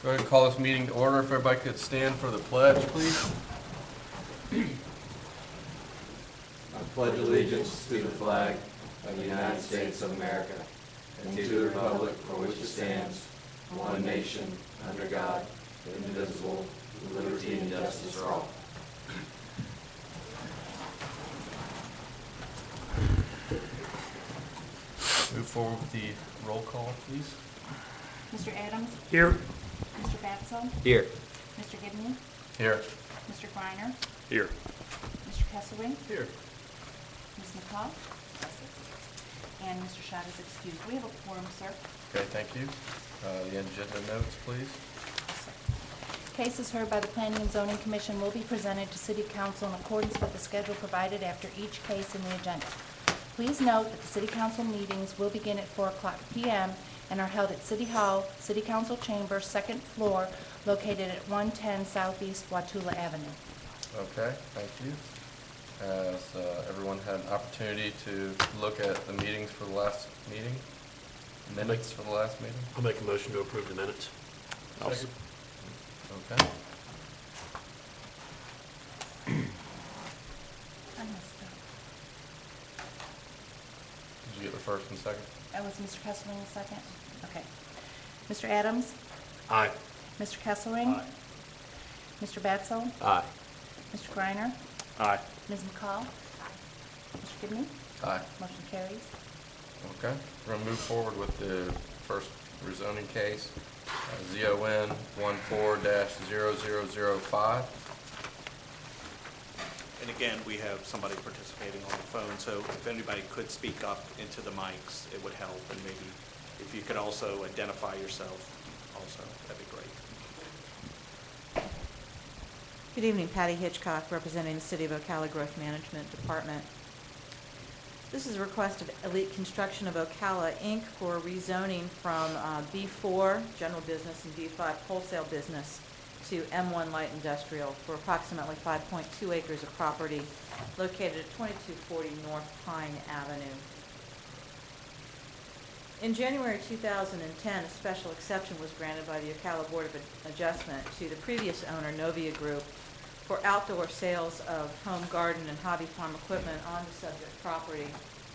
Go ahead and call this meeting to order. If everybody could stand for the pledge, please. I pledge allegiance to the flag of the United States of America and to the republic for which it stands, one nation, under God, indivisible, with liberty and justice for all. Move forward with the roll call, please. Mr. Adams? Here. Mr. Batzel? Here. Mr. Gibney? Here. Mr. Greiner? Here. Mr. Kesselring? Here. Ms. McCall? And Mr. Schott is excused. We have a quorum, sir. Okay, thank you. The agenda notes, please. Cases heard by the Planning and Zoning Commission will be presented to City Council in accordance with the schedule provided after each case in the agenda. Please note that the City Council meetings will begin at 4:00 p.m. and are held at City Hall, City Council Chamber, second floor, located at 110 Southeast Watula Avenue. Okay, thank you. Has everyone had an opportunity to look at the meetings for the last meeting? Minutes for the last meeting? I'll make a motion to approve the minutes. Okay. I missed that. Did you get the first and second? That was Mr. Kesselring the second? Okay. Mr. Adams? Aye. Mr. Kesselring? Aye. Mr. Batzel? Aye. Mr. Greiner? Aye. Ms. McCall? Mr. Gibney? Aye. Motion carries. Okay, we're gonna move forward with the first rezoning case, ZON 14-0005. And again, we have somebody participating on the phone, so if anybody could speak up into the mics, it would help. And maybe if you could also identify yourself also, that'd be great. Good evening, Patty Hitchcock, representing the City of Ocala Growth Management Department. This is a request of Elite Construction of Ocala, Inc. for rezoning from B4, general business, and B5, wholesale business, to M1 light industrial for approximately 5.2 acres of property located at 2240 North Pine Avenue. In January 2010, a special exception was granted by the Ocala Board of Adjustment to the previous owner, Novia Group, for outdoor sales of home garden and hobby farm equipment on the subject property.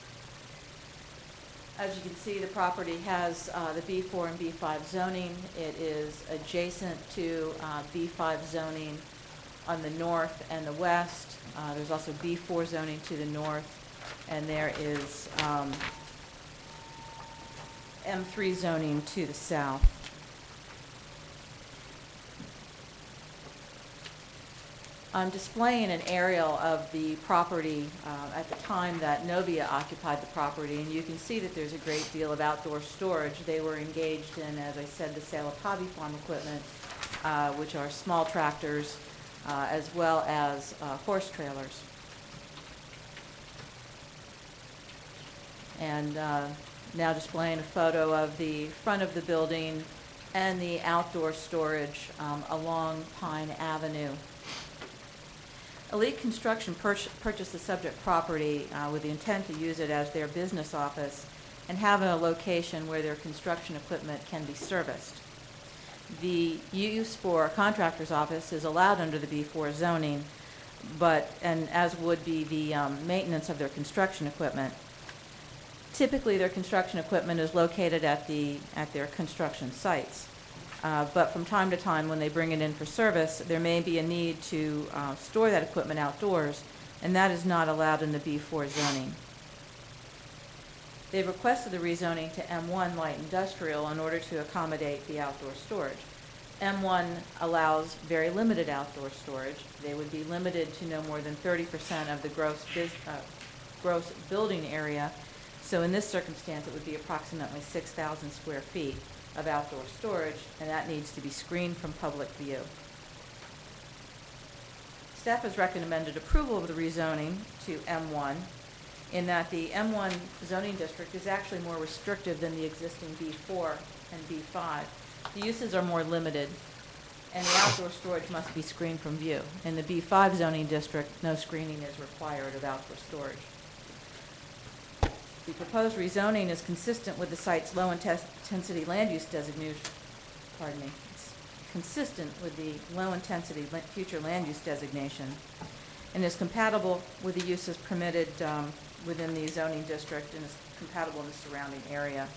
As you can see, the property has the B4 and B5 zoning. It is adjacent to B5 zoning on the north and the west. There's also B4 zoning to the north, and there is M3 zoning to the south. I'm displaying an aerial of the property at the time that Novia occupied the property, and you can see that there's a great deal of outdoor storage. They were engaged in, as I said, the sale of hobby farm equipment, which are small tractors, as well as horse trailers. And now displaying a photo of the front of the building and the outdoor storage along Pine Avenue. Elite Construction purchased the subject property with the intent to use it as their business office and have a location where their construction equipment can be serviced. The use for a contractor's office is allowed under the B4 zoning, and as would be the maintenance of their construction equipment. Typically, their construction equipment is located at their construction sites. But from time to time, when they bring it in for service, there may be a need to store that equipment outdoors, and that is not allowed in the B4 zoning. They've requested the rezoning to M1 light industrial in order to accommodate the outdoor storage. M1 allows very limited outdoor storage. They would be limited to no more than 30% of the gross building area. So in this circumstance, it would be approximately 6,000 square feet of outdoor storage, and that needs to be screened from public view. Staff has recommended approval of the rezoning to M1 in that the M1 zoning district is actually more restrictive than the existing B4 and B5. The uses are more limited, and the outdoor storage must be screened from view. In the B5 zoning district, no screening is required of outdoor storage. The proposed rezoning is consistent with the site's low intensity land use designation. Pardon me. consistent with the low-intensity future land use designation and is compatible with the uses permitted within the zoning district and is compatible in the surrounding area.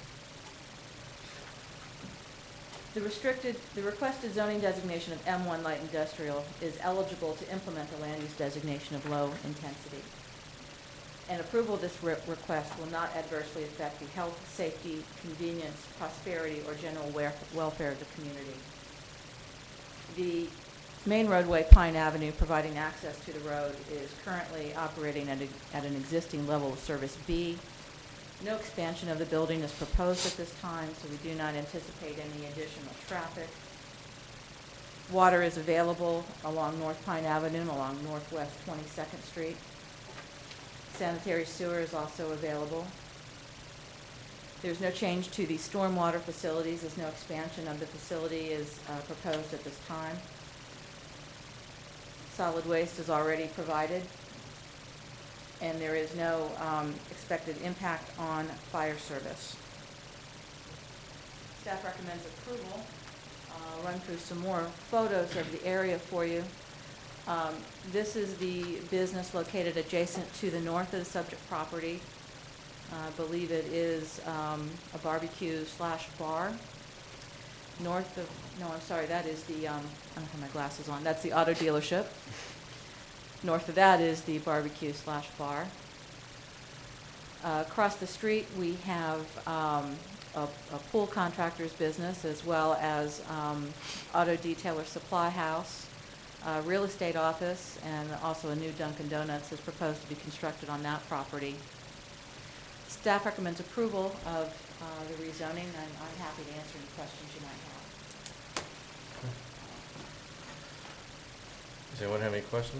The requested zoning designation of M1 light industrial is eligible to implement the land use designation of low intensity. And approval of this request will not adversely affect the health, safety, convenience, prosperity, or general welfare of the community. The main roadway, Pine Avenue, providing access to the road, is currently operating at an existing level of service B. No expansion of the building is proposed at this time, so we do not anticipate any additional traffic. Water is available along North Pine Avenue and along Northwest 22nd Street. Sanitary sewer is also available. There's no change to the stormwater facilities, as no expansion of the facility is proposed at this time. Solid waste is already provided, and there is no expected impact on fire service. Staff recommends approval. I'll run through some more photos of the area for you. This is the business located adjacent to the north of the subject property. I believe it is a barbecue/bar. North of, no, I'm sorry, that is the, I don't have my glasses on, that's the auto dealership. North of that is the barbecue/bar. Across the street, we have a pool contractor's business, as well as auto detailer supply house, real estate office, and also a new Dunkin' Donuts is proposed to be constructed on that property. Staff recommends approval of the rezoning, and I'm happy to answer any questions you might have. Does anyone have any questions?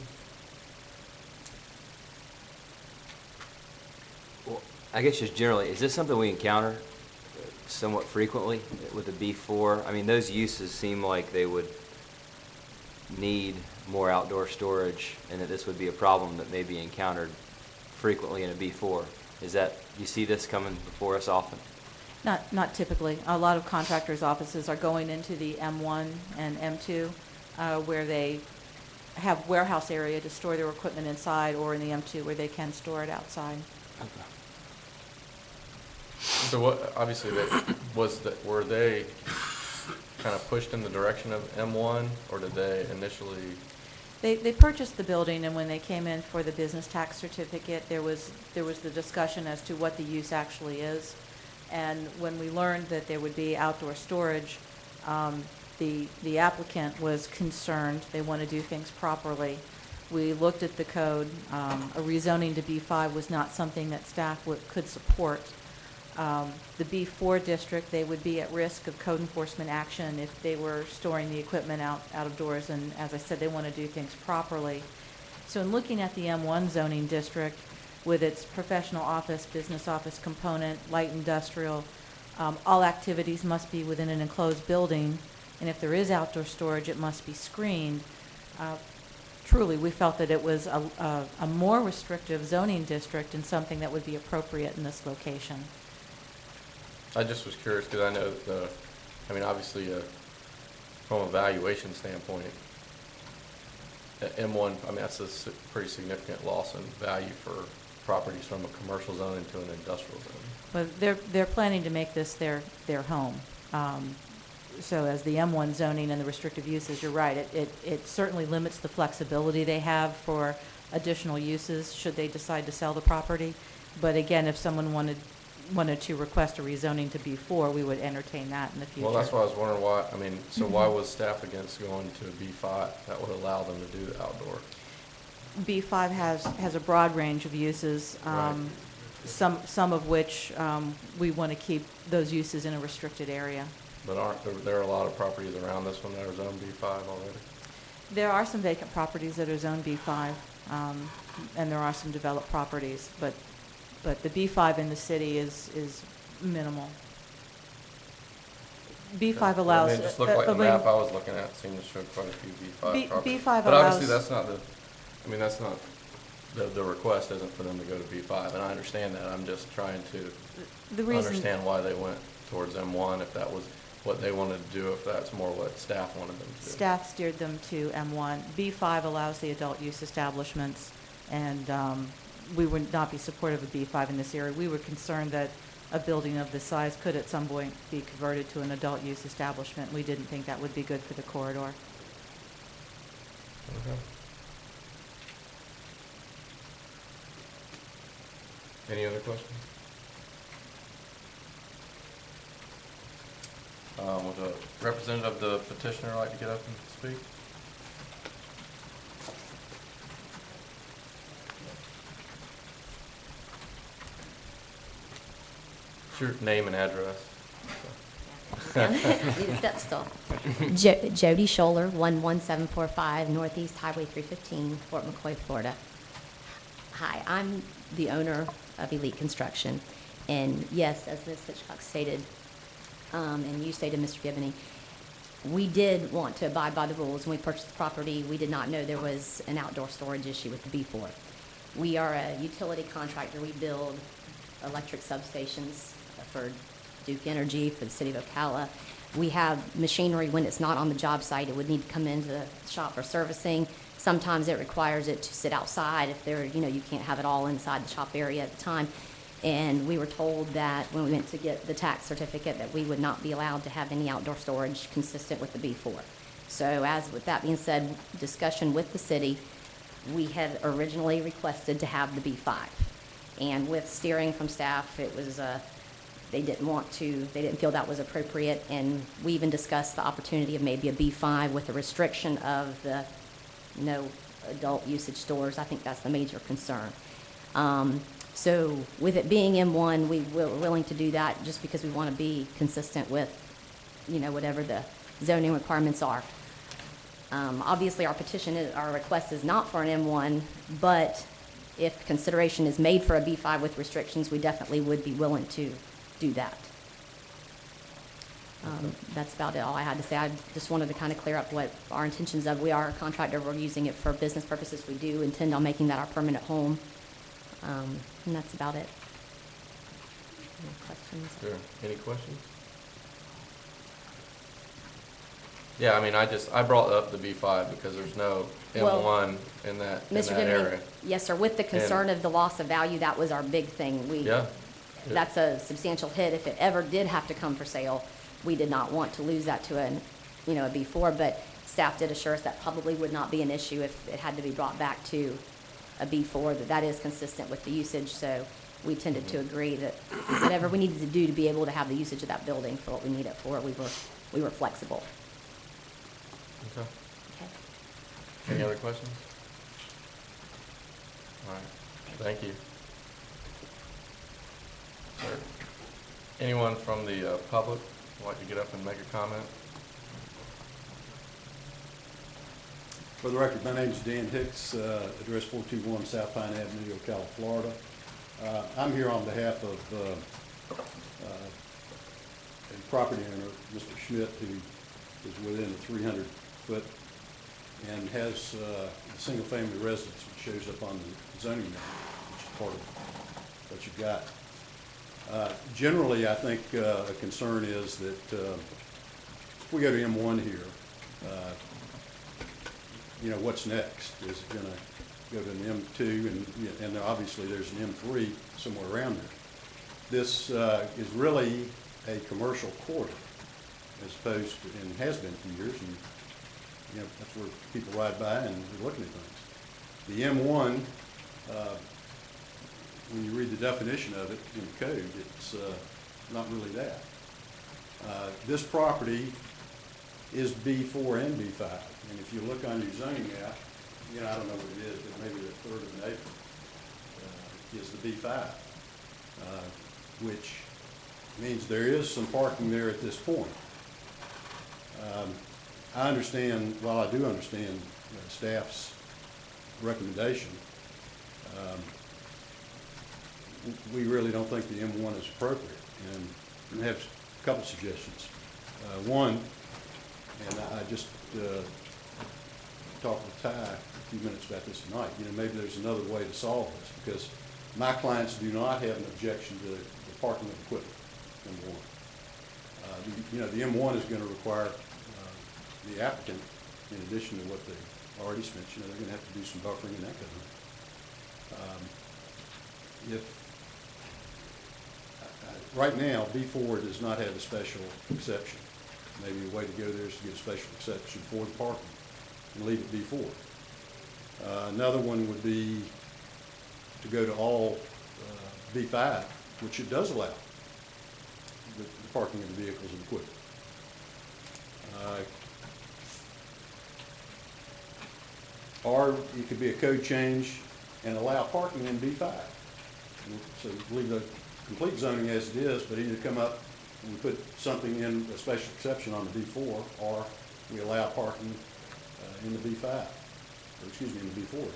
Well, I guess just generally, is this something we encounter somewhat frequently with the B4? I mean, those uses seem like they would need more outdoor storage, and that this would be a problem that may be encountered frequently in a B4. Is that, you see this coming before us often? Not typically. A lot of contractors' offices are going into the M1 and M2, where they have warehouse area to store their equipment inside, or in the M2 where they can store it outside. Okay. So what, obviously, were they kind of pushed in the direction of M1, or did they initially? They purchased the building, and when they came in for the business tax certificate, there was the discussion as to what the use actually is. And when we learned that there would be outdoor storage, the applicant was concerned. They want to do things properly. We looked at the code. A rezoning to B5 was not something that staff could support. The B4 district, they would be at risk of code enforcement action if they were storing the equipment out of doors, and as I said, they want to do things properly. So in looking at the M1 zoning district with its professional office, business office component, light industrial, all activities must be within an enclosed building, and if there is outdoor storage, it must be screened. Truly, we felt that it was a more restrictive zoning district and something that would be appropriate in this location. I just was curious because I know obviously, from a valuation standpoint, M1, that's a pretty significant loss in value for properties from a commercial zone into an industrial zone. Well, they're planning to make this their home. So as the M1 zoning and the restrictive uses, you're right, it certainly limits the flexibility they have for additional uses should they decide to sell the property. But again, if someone wanted to request a rezoning to B4, we would entertain that in the future. Well, that's why I was wondering why, so why was staff against going to B5 that would allow them to do the outdoor? B5 has a broad range of uses, Right. some of which we want to keep those uses in a restricted area. But aren't there a lot of properties around this one that are zoned B5 already? There are some vacant properties that are zoned B5, and there are some developed properties, but the B5 in the city is minimal. B5 allows. It just looked like the map I was looking at seemed to show quite a few B5 properties. B5 but allows. obviously that's not the request isn't for them to go to B5, and I understand that. I'm just trying to The reason. understand why they went towards M1 if that was, what they wanted to do, if that's more what staff wanted them to do. Staff steered them to M1. B5 allows the adult use establishments, and we would not be supportive of B5 in this area. We were concerned that a building of this size could at some point be converted to an adult use establishment. We didn't think that would be good for the corridor. Okay. Any other questions? Would the representative of the petitioner like to get up and speak? What's your name and address? Need a step stool. Jody Scholler, 11745 Northeast Highway 315, Fort McCoy, Florida. Hi, I'm the owner of Elite Construction. And yes, as Ms. Hitchcock stated, and you stated, Mr. Givney, we did want to abide by the rules. When we purchased the property, we did not know there was an outdoor storage issue with the B4. We are a utility contractor. We build electric substations for Duke Energy, for the city of Ocala. We have machinery when it's not on the job site. It would need to come into the shop for servicing. Sometimes it requires it to sit outside if there, you can't have it all inside the shop area at the time. And we were told that when we went to get the tax certificate that we would not be allowed to have any outdoor storage consistent with the B4. So as with that being said, discussion with the city, we had originally requested to have the B5. And with steering from staff, it was, they didn't feel that was appropriate. And we even discussed the opportunity of maybe a B5 with a restriction of the no adult usage stores. I think that's the major concern. So with it being M1, we were willing to do that just because we want to be consistent with, whatever the zoning requirements are. Obviously, our request is not for an M1, but if consideration is made for a B5 with restrictions, we definitely would be willing to do that. That's about all I had to say. I just wanted to kind of clear up what our intentions of. We are a contractor. We're using it for business purposes. We do intend on making that our permanent home. And that's about it. Any questions? Sure. Any questions? Yeah, I brought up the B5 because there's no Well, M1 in that Mr. area. Givney, yes, sir. With the concern of the loss of value, that was our big thing. Yeah. That's a substantial hit. If it ever did have to come for sale, we did not want to lose that to a B4, but staff did assure us that probably would not be an issue if it had to be brought back to a B4, that is consistent with the usage. So we tended to agree that whatever we needed to do to be able to have the usage of that building for what we need it for, we were flexible. Okay. Okay. Any other questions? All right. Thank you. Sir, anyone from the public would like to get up and make a comment? For the record, my name is Dan Hicks, address 421 South Pine Avenue, Ocala, Florida. I'm here on behalf of a property owner, Mr. Schmidt, who is within the 300-foot and has a single-family residence which shows up on the zoning map, which is part of what you've got. Generally, I think a concern is that if we go to M1 here, what's next? Is it going to go to an M2? And obviously there's an M3 somewhere around there. This is really a commercial corridor as opposed to, and has been for years, and that's where people ride by and they're looking at things. The M1, when you read the definition of it in the code, it's not really that. This property is B4 and B5. And if you look on your zoning map, I don't know what it is, but maybe a third of an acre is the B5, which means there is some parking there at this point. I understand, well, I do understand staff's recommendation. We really don't think the M1 is appropriate, and I have a couple suggestions. One, and I just talked with Ty a few minutes about this tonight, maybe there's another way to solve this, because my clients do not have an objection to the parking of equipment, number one. The M1 is going to require the applicant, in addition to what they already spent, they're going to have to do some buffering and that kind of thing. Right now, B4 does not have a special exception. Maybe a way to go there is to get a special exception for the parking and leave it B4. Another one would be to go to all B5, which it does allow the parking of the vehicles and equipment. Or it could be a code change and allow parking in B5. So leave the complete zoning as it is, but either come up and we put something in, a special exception on the B4, or we allow parking in the B5, or excuse me, in the B4.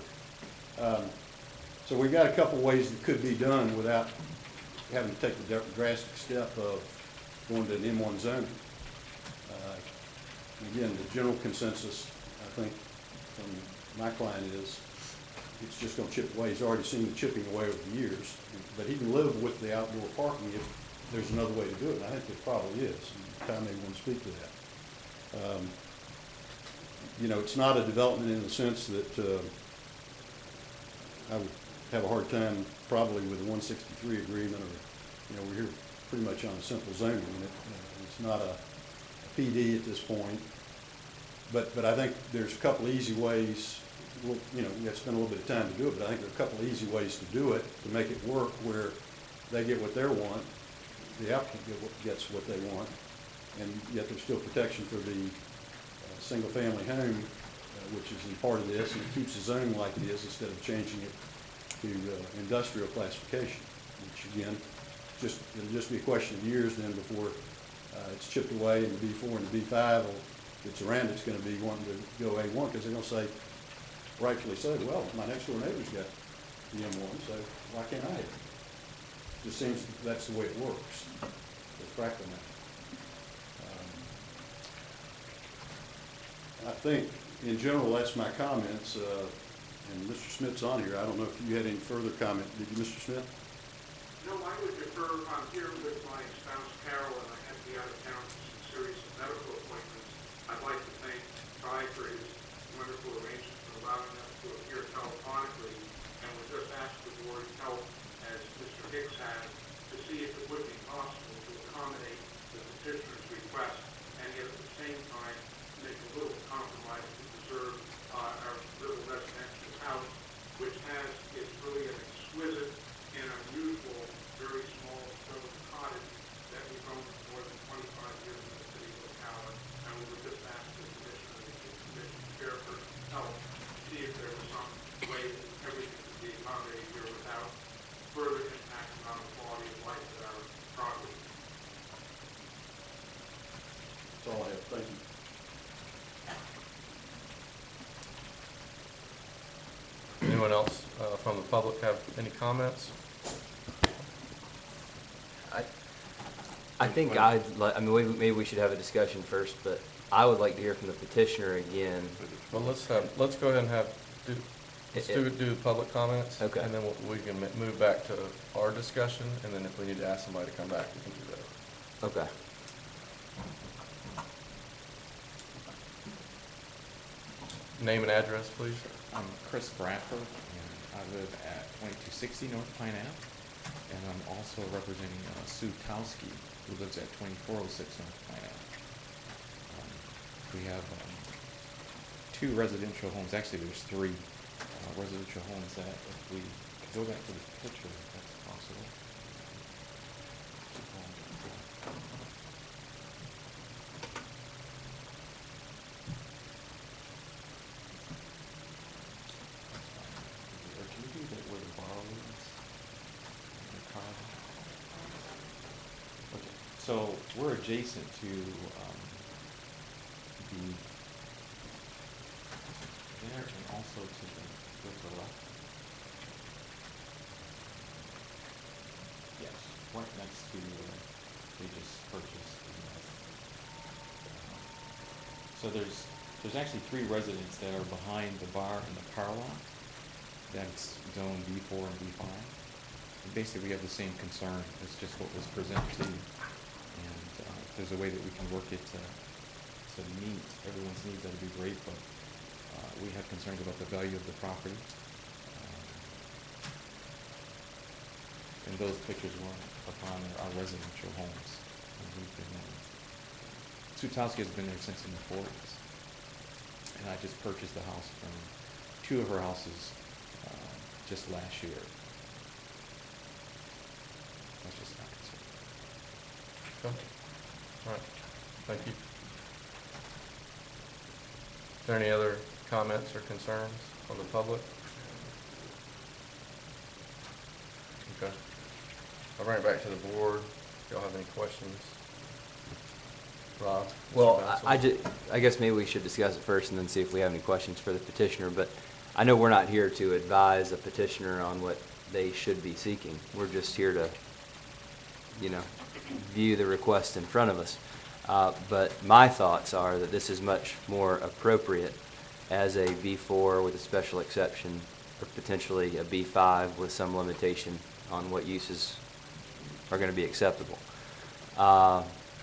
So we've got a couple ways that could be done without having to take the drastic step of going to an M1 zoning. Again, the general consensus, I think, from my client is it's just going to chip away. He's already seen the chipping away over the years, but he can live with the outdoor parking if there's another way to do it. And I think there probably is. And Tom may want to speak to that. It's not a development in the sense that I would have a hard time probably with the 163 agreement, or we're here pretty much on a simple zoning. It's not a PD at this point, but I think there's a couple easy ways. You have to spend a little bit of time to do it, but I think there are a couple of easy ways to do it to make it work where they get what they want, the applicant gets what they want, and yet there's still protection for the single-family home, which is in part of this, and it keeps the zoning like it is instead of changing it to industrial classification, which again, it'll just be a question of years then before it's chipped away, and the B4 and the B5 that's around it's going to be wanting to go A1, because they're going to say, rightfully so, well, my next door neighbor's got the M1, so why can't I have it? Just seems that's the way it works. It's practical now. I think, in general, that's my comments. And Mr. Smith's on here. I don't know if you had any further comment. Did you, Mr. Smith? No, I would defer. I'm here with my spouse, Carol, and I have to be out of town for some serious medical appointments. I'd like to thank Ty for his wonderful arrangement for allowing us to appear telephonically, and would just ask the board's help, as Mr. Hicks has, to see if it would be possible to accommodate the petitioner's request, and yet at the same time make a little compromise to preserve our little residential house, which is really an exquisite and unusual, very small stone cottage that we've owned for more than 25 years in the city of Ocala, and we would just ask the commissioner, the commission chairperson, help to see if there was some way that everything could be accommodated here without further impacting on the quality of life at our property. That's all I have. Thank you. Anyone else from the public have any comments? I think maybe we should have a discussion first, but I would like to hear from the petitioner again. Well, let's go ahead and do the public comments. Okay. And then we can move back to our discussion, and then if we need to ask somebody to come back, we can do that. Okay. Name and address, please. I'm Chris Bradford, and I live at 2260 North Pine Ave, and I'm also representing Sue Towski, who lives at 2406 North Pine Ave. We have two residential homes. Actually, there's three residential homes that, if we could go back to the picture, if that's possible. So we're adjacent to there, and also to the left. Yes, right next to they just purchased. So there's actually three residents that are behind the bar and the car lot. That's zone B4 and B5. And basically, we have the same concern. It's just what was presented to you. And there's a way that we can work it to meet everyone's needs, that'd be great, but we have concerns about the value of the property. And those pictures were upon our residential homes. And we've been, Sutowski has been there since in the 40s. And I just purchased the house from two of her houses just last year. That's just my concern. Okay. All right, thank you. Is there any other comments or concerns from the public? Okay. I'll bring it back to the board. If y'all have any questions? Rob? Mr. Well, Bansal? I guess maybe we should discuss it first and then see if we have any questions for the petitioner, but I know we're not here to advise a petitioner on what they should be seeking. We're just here to, view the request in front of us. But my thoughts are that this is much more appropriate as a B4 with a special exception, or potentially a B5 with some limitation on what uses are going to be acceptable. I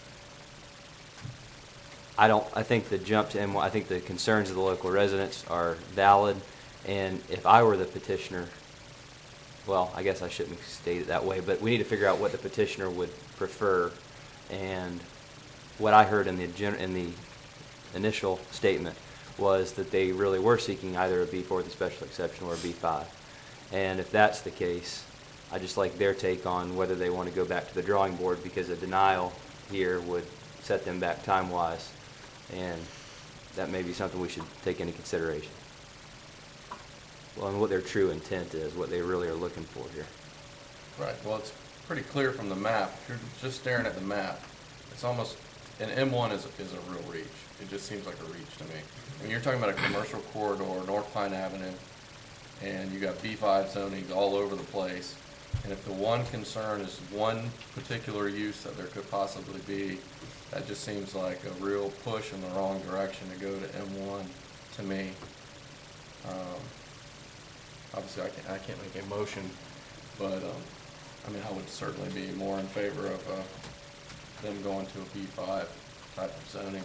think the jump to M1, I think the concerns of the local residents are valid, and if I were the petitioner, well, I guess I shouldn't state it that way, but we need to figure out what the petitioner would prefer, and what I heard in the initial statement was that they really were seeking either a B4 with a special exception or a B5. And if that's the case, I just like their take on whether they want to go back to the drawing board, because a denial here would set them back time-wise, and that may be something we should take into consideration. Well, and what their true intent is, what they really are looking for here. Right, well, it's pretty clear from the map. If you're just staring at the map, it's almost, an M1 is a real reach. It just seems like a reach to me. I mean, you're talking about a commercial corridor, North Pine Avenue, and you got B5 zonings all over the place. And if the one concern is one particular use that there could possibly be, that just seems like a real push in the wrong direction to go to M1 to me. Obviously, I can't make a motion, but I would certainly be more in favor of them going to a B5 type of zoning.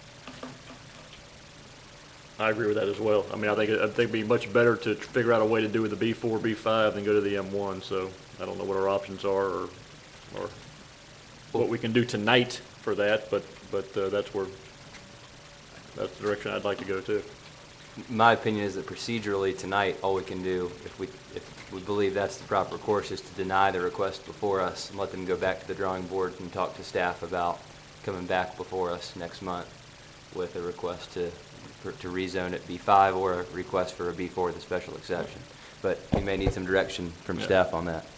I agree with that as well. I think it'd be much better to figure out a way to do with the B4, B5 than go to the M1. So I don't know what our options are or what we can do tonight for that, but that's the direction I'd like to go to. My opinion is that procedurally tonight, all we can do, if we believe that's the proper course, is to deny the request before us and let them go back to the drawing board and talk to staff about coming back before us next month with a request to rezone it B5 or a request for a B4 with a special exception. But we may need some direction from staff on that.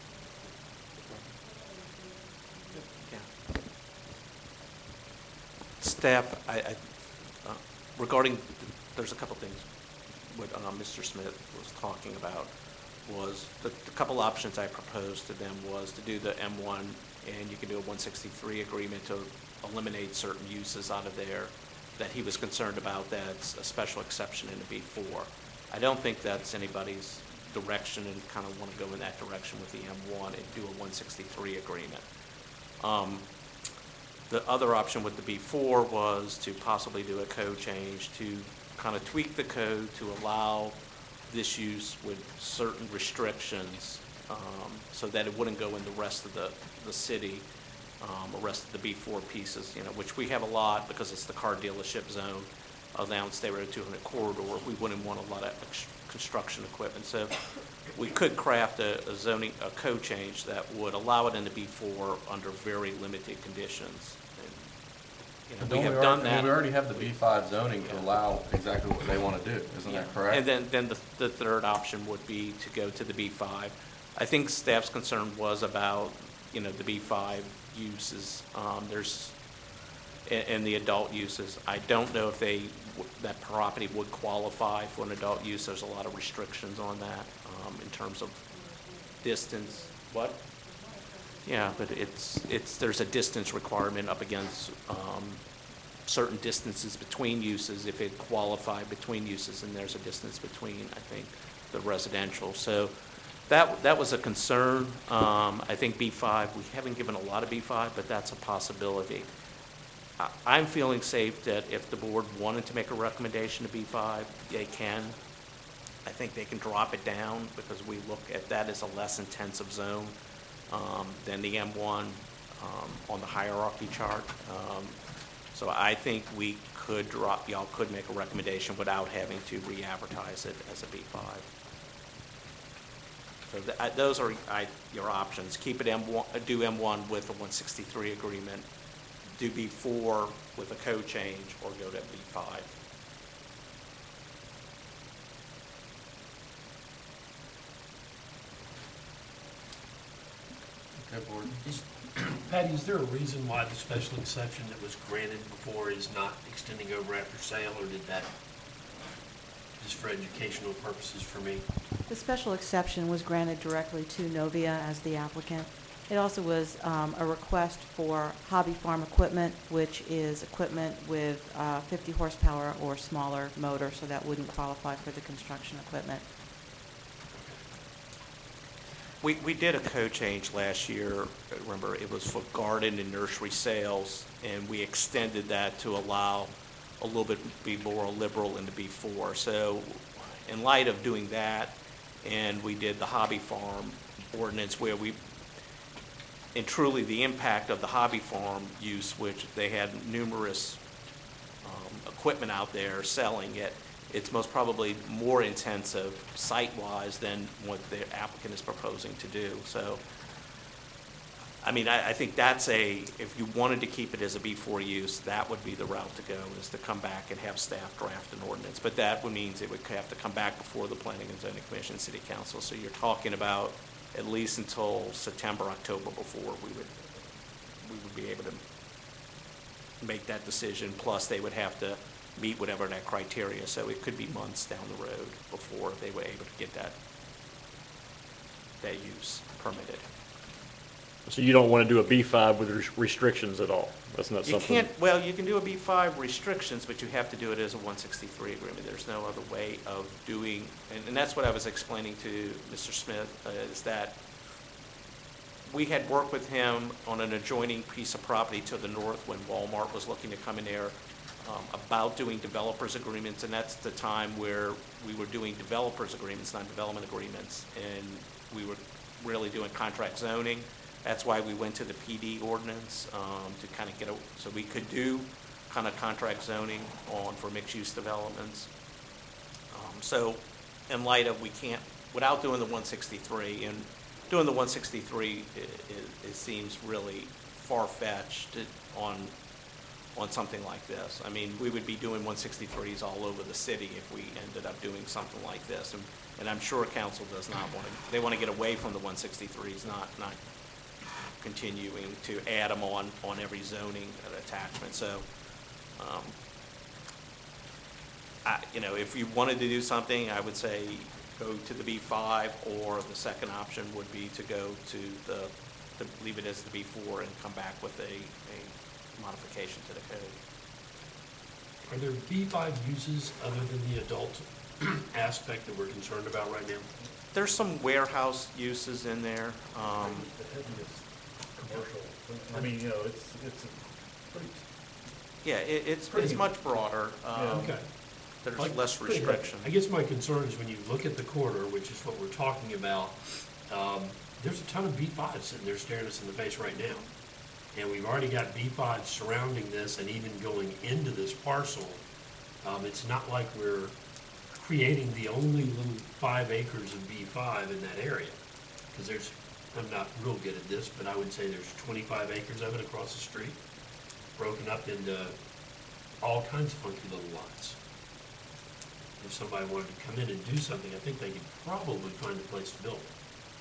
Staff, regarding, there's a couple things. What Mr. Smith was talking about was the couple options I proposed to them was to do the M1, and you can do a 163 agreement to eliminate certain uses out of there that he was concerned about. That's a special exception in a B4. I don't think that's anybody's direction, and kind of want to go in that direction with the M1 and do a 163 agreement. The other option with the B4 was to possibly do a code change to kind of tweak the code to allow this use with certain restrictions, so that it wouldn't go in the rest of the city, the rest of the B4 pieces, which we have a lot because it's the car dealership zone. Announced they were a 200 corridor. We wouldn't want a lot of construction equipment. So we could craft a code change that would allow it in the B4 under very limited conditions. And, we have done that. We already have the B5 zoning to allow exactly what they want to do. Isn't that correct? And then the third option would be to go to the B5. I think staff's concern was about, the B5 uses. And the adult uses. I don't know if that property would qualify for an adult use. There's a lot of restrictions on that in terms of distance. What? Yeah, but there's a distance requirement up against certain distances between uses. If it qualified between uses, and there's a distance between, I think, the residential. So that was a concern. I think B5, we haven't given a lot of B5, but that's a possibility. I'm feeling safe that if the board wanted to make a recommendation to B5, they can. I think they can drop it down because we look at that as a less intensive zone than the M1 on the hierarchy chart. So I think we could y'all could make a recommendation without having to re-advertise it as a B5. So those are your options. Keep it M1, do M1 with a 163 agreement, do B4 with a code change, or go to B5. Okay, board. Patty, is there a reason why the special exception that was granted before is not extending over after sale, or did that just for educational purposes for me? The special exception was granted directly to Novia as the applicant. It also was a request for hobby farm equipment, which is equipment with 50 horsepower or smaller motor, so that wouldn't qualify for the construction equipment. We did a code change last year. Remember, it was for garden and nursery sales, and we extended that to allow a little bit be more liberal in the B4. So in light of doing that, and we did the hobby farm ordinance where and truly the impact of the hobby farm use, which they had numerous equipment out there selling it, it's most probably more intensive site-wise than what the applicant is proposing to do. So, I mean, I think that's if you wanted to keep it as a B4 use, that would be the route to go, is to come back and have staff draft an ordinance. But that means it would have to come back before the Planning and Zoning Commission and City Council. So you're talking about at least until September, October before we would be able to make that decision. Plus, they would have to meet whatever that criteria. So it could be months down the road before they were able to get that use permitted. So you don't want to do a B5 with restrictions at all? That's not You something? can't, well, you can do a B5 restrictions, but you have to do it as a 163 agreement. There's no other way of doing, and that's what I was explaining to Mr. Smith, is that we had worked with him on an adjoining piece of property to the north when Walmart was looking to come in there about doing developers agreements, and that's the time where we were doing developers agreements, not development agreements, and we were really doing contract zoning. That's why we went to the PD ordinance to kind of so we could do kind of contract zoning for mixed-use developments. So in light of we can't, without doing the 163, and doing the 163, it seems really far-fetched on something like this. I mean, we would be doing 163s all over the city if we ended up doing something like this. And I'm sure council does not want to, they want to get away from the 163s, not continuing to add them on every zoning attachment. So, if you wanted to do something, I would say go to the B5, or the second option would be to go to leave it as the B4 and come back with a modification to the code. Are there B5 uses other than the adult aspect that we're concerned about right now? There's some warehouse uses in there. The heaviest commercial, I mean, it's pretty. Yeah, it's much broader. Okay. There's Like, less restriction. I guess my concern is when you look at the corridor, which is what we're talking about, there's a ton of B5s sitting there staring us in the face right now. And we've already got B5 surrounding this and even going into this parcel. It's not like we're creating the only little 5 acres of B5 in that area. Because I'm not real good at this, but I would say there's 25 acres of it across the street, broken up into all kinds of funky little lots. If somebody wanted to come in and do something, I think they could probably find a place to build it.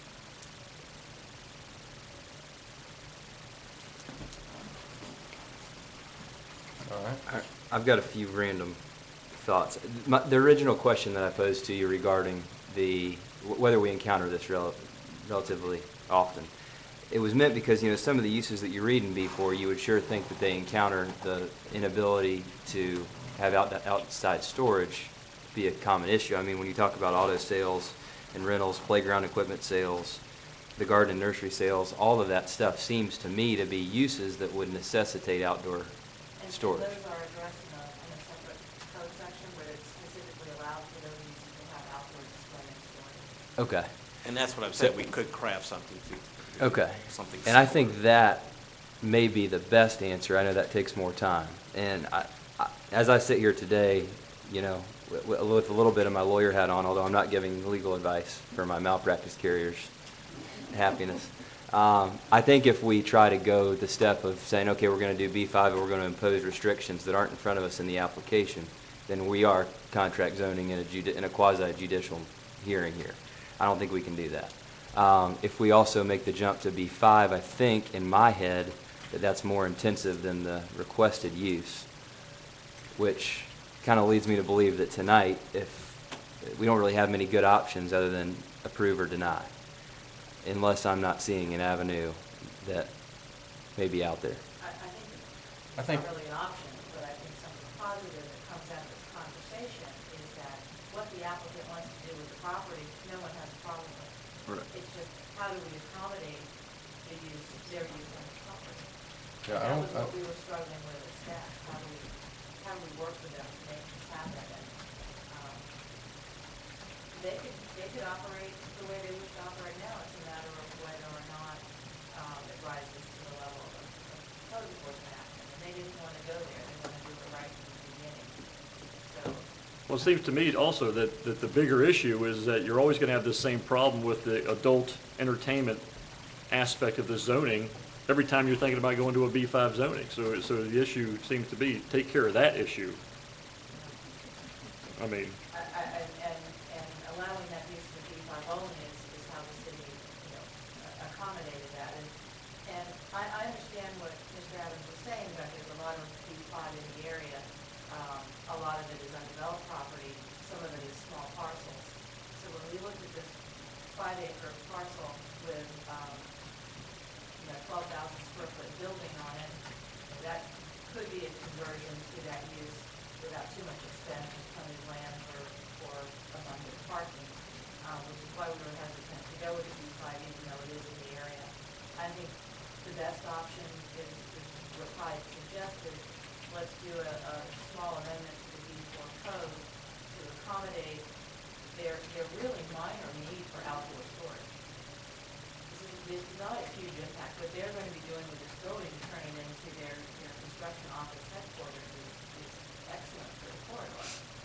All right. I've got a few random thoughts. The original question that I posed to you regarding whether we encounter this relatively often, it was meant because, some of the uses that you read in B4, you would sure think that they encounter the inability to have outside storage be a common issue. I mean, when you talk about auto sales and rentals, playground equipment sales, the garden and nursery sales, all of that stuff seems to me to be uses that would necessitate outdoor storage. Those are addressed in a separate code section where it's specifically allowed for those uses to have outdoor display and storage. Okay. And that's what I've said, we could craft something to. Okay. Something And I similar. think that may be the best answer. I know that takes more time. And as I sit here today, you know, with a little bit of my lawyer hat on, although I'm not giving legal advice for my malpractice carrier's happiness, I think if we try to go the step of saying, okay, we're going to do B5 and we're going to impose restrictions that aren't in front of us in the application, then we are contract zoning in a quasi-judicial hearing here. I don't think we can do that. If we also make the jump to B5, I think, in my head, that that's more intensive than the requested use, which kind of leads me to believe that tonight, if we don't really have many good options other than approve or deny, unless I'm not seeing an avenue that may be out there. I I think think- it's not really an option, but I think something positive that comes out of this conversation is that what the applicant wants to do with the property, no one has a problem with. Right. It's just, how do we accommodate the use, their use on the property? Yeah, I That don't, was what we were struggling with as staff. How do we work with them to make this happen? And, they could operate the way they wish to operate now. It's a matter of whether or not, it rises to the level of code enforcement action. And they didn't want to go there. They want to do it right from the beginning. So, Well, it seems to me also that the bigger issue is that you're always going to have this same problem with the adult entertainment aspect of the zoning every time you're thinking about going to a B5 zoning. So the issue seems to be, take care of that issue. I mean, and allowing that use of the B5 only is how the city, accommodated that. And I understand what Mr. Adams was saying, that there's a lot of B5 in the area. A lot of it is undeveloped property, some of it is small parcels. So when we looked at this 5-acre parcel with, 12,000 square foot building on it, that could be a conversion to that use without too much expense, with plenty of land for abundant parking, which is why we were hesitant to go with the B5, even though it is in the area. I think the best option is what Clyde suggested. Let's do a small amendment to the B4 code to accommodate their really minor need for outdoor storage. This is not a huge impact. What they're going to be doing with this building, turning into their construction office headquarters, is excellent for the corridor.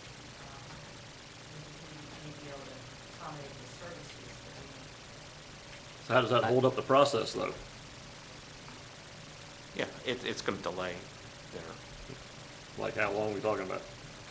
We need to be able to accommodate the services that we need. so how does that hold up the process, though? Yeah, it's going to delay there. Like, how long are we talking about?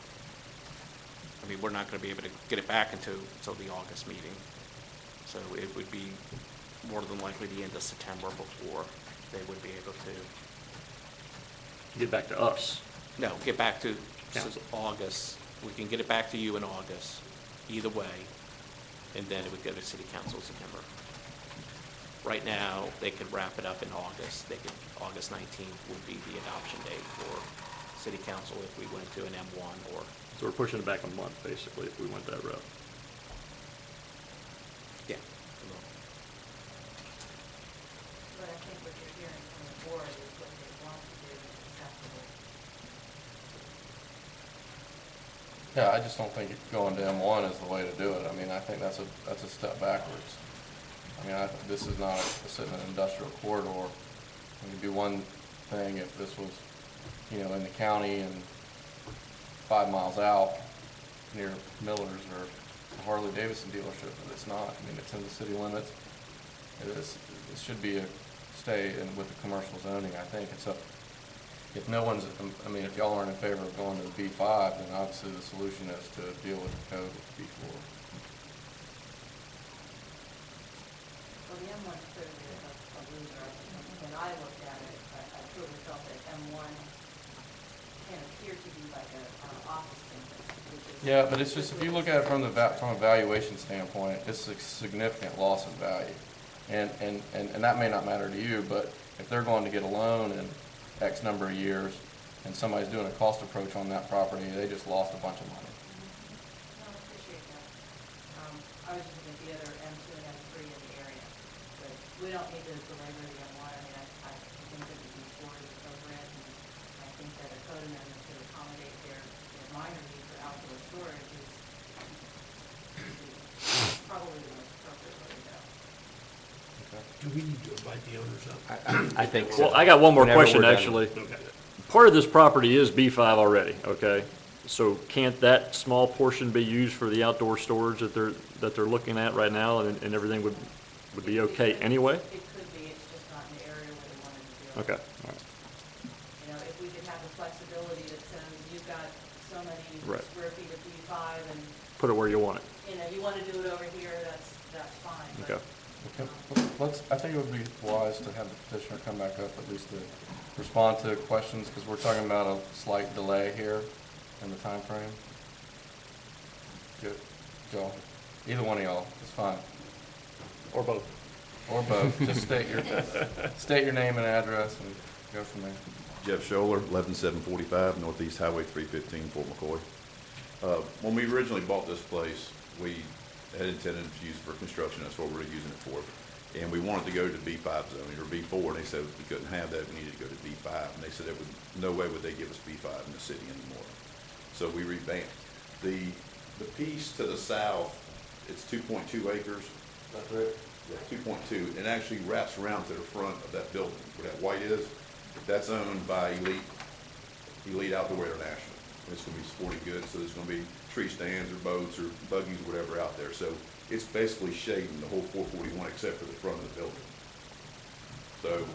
I mean, we're not going to be able to get it back until the August meeting. So it would be more than likely the end of September before they would be able to, Get back to us. no, get back to Council. August. We can get it back to you in August, either way, and then it would go to city council in September. Right now, they could wrap it up in August. August 19th would be the adoption date for city council if we went to an M1 or, So we're pushing it back a month, basically, if we went that route. yeah. But I think what you're hearing from the board is what they want to do is acceptable. yeah, I just don't think going to M1 is the way to do it. I mean, I think that's a step backwards. I mean, this is not sitting in an industrial corridor. We could do one thing if this was, in the county and 5 miles out near Miller's or a Harley Davidson dealership, but it's not. I mean, it's in the city limits. It should be stay with the commercial zoning, I think. It's up, if no one's, if y'all aren't in favor of going to the B5, then obviously the solution is to deal with the code with B4. Well, the M1's clearly a loser. When I looked at it, I truly felt that M1 can appear to be like an office campus, which is. Yeah, but it's just, if you look at it from a valuation standpoint, it's a significant loss of value. And that may not matter to you, but if they're going to get a loan in X number of years, and somebody's doing a cost approach on that property, they just lost a bunch of money. No, I appreciate that. I was looking at the other M2 and M3 in the area, but we don't need to belabor the M1. I mean, I think that the B4 is appropriate, and I think that a Do we need to invite the owners up? I think so. Well, I got one more Whenever question, we're done. actually. Okay. Part of this property is B5 already, okay? So can't that small portion be used for the outdoor storage that they're looking at right now, and everything would be okay anyway? It could be, it's just not an area where they wanted to do it. Okay, all right. You know, if we could have the flexibility that says you've got so many Right. square feet of B5 and, Put it where you want it. you know, you want to do it over here, that's fine. but, Okay. I think it would be wise to have the petitioner come back up at least to respond to questions, because we're talking about a slight delay here in the time frame. Good, Joe. Either one of y'all, it's fine. Or both. Or both. Just state your name and address and go from there. Jeff Scholler, 11745 Northeast Highway 315, Fort McCoy. When we originally bought this place, we had intended to use it for construction. That's what we were using it for. And we wanted to go to B5 zoning or B4, and they said we couldn't have that. We needed to go to B5. And they said no way would they give us B5 in the city anymore. So we revamped. The piece to the south, it's 2.2 acres. That's right. Yeah, 2.2, and actually wraps around to the front of that building, where that white is. That's owned by Elite Outdoor International. It's gonna be sporting goods, so there's gonna be tree stands or boats or buggies or whatever out there. So it's basically shading the whole 441 except for the front of the building. So,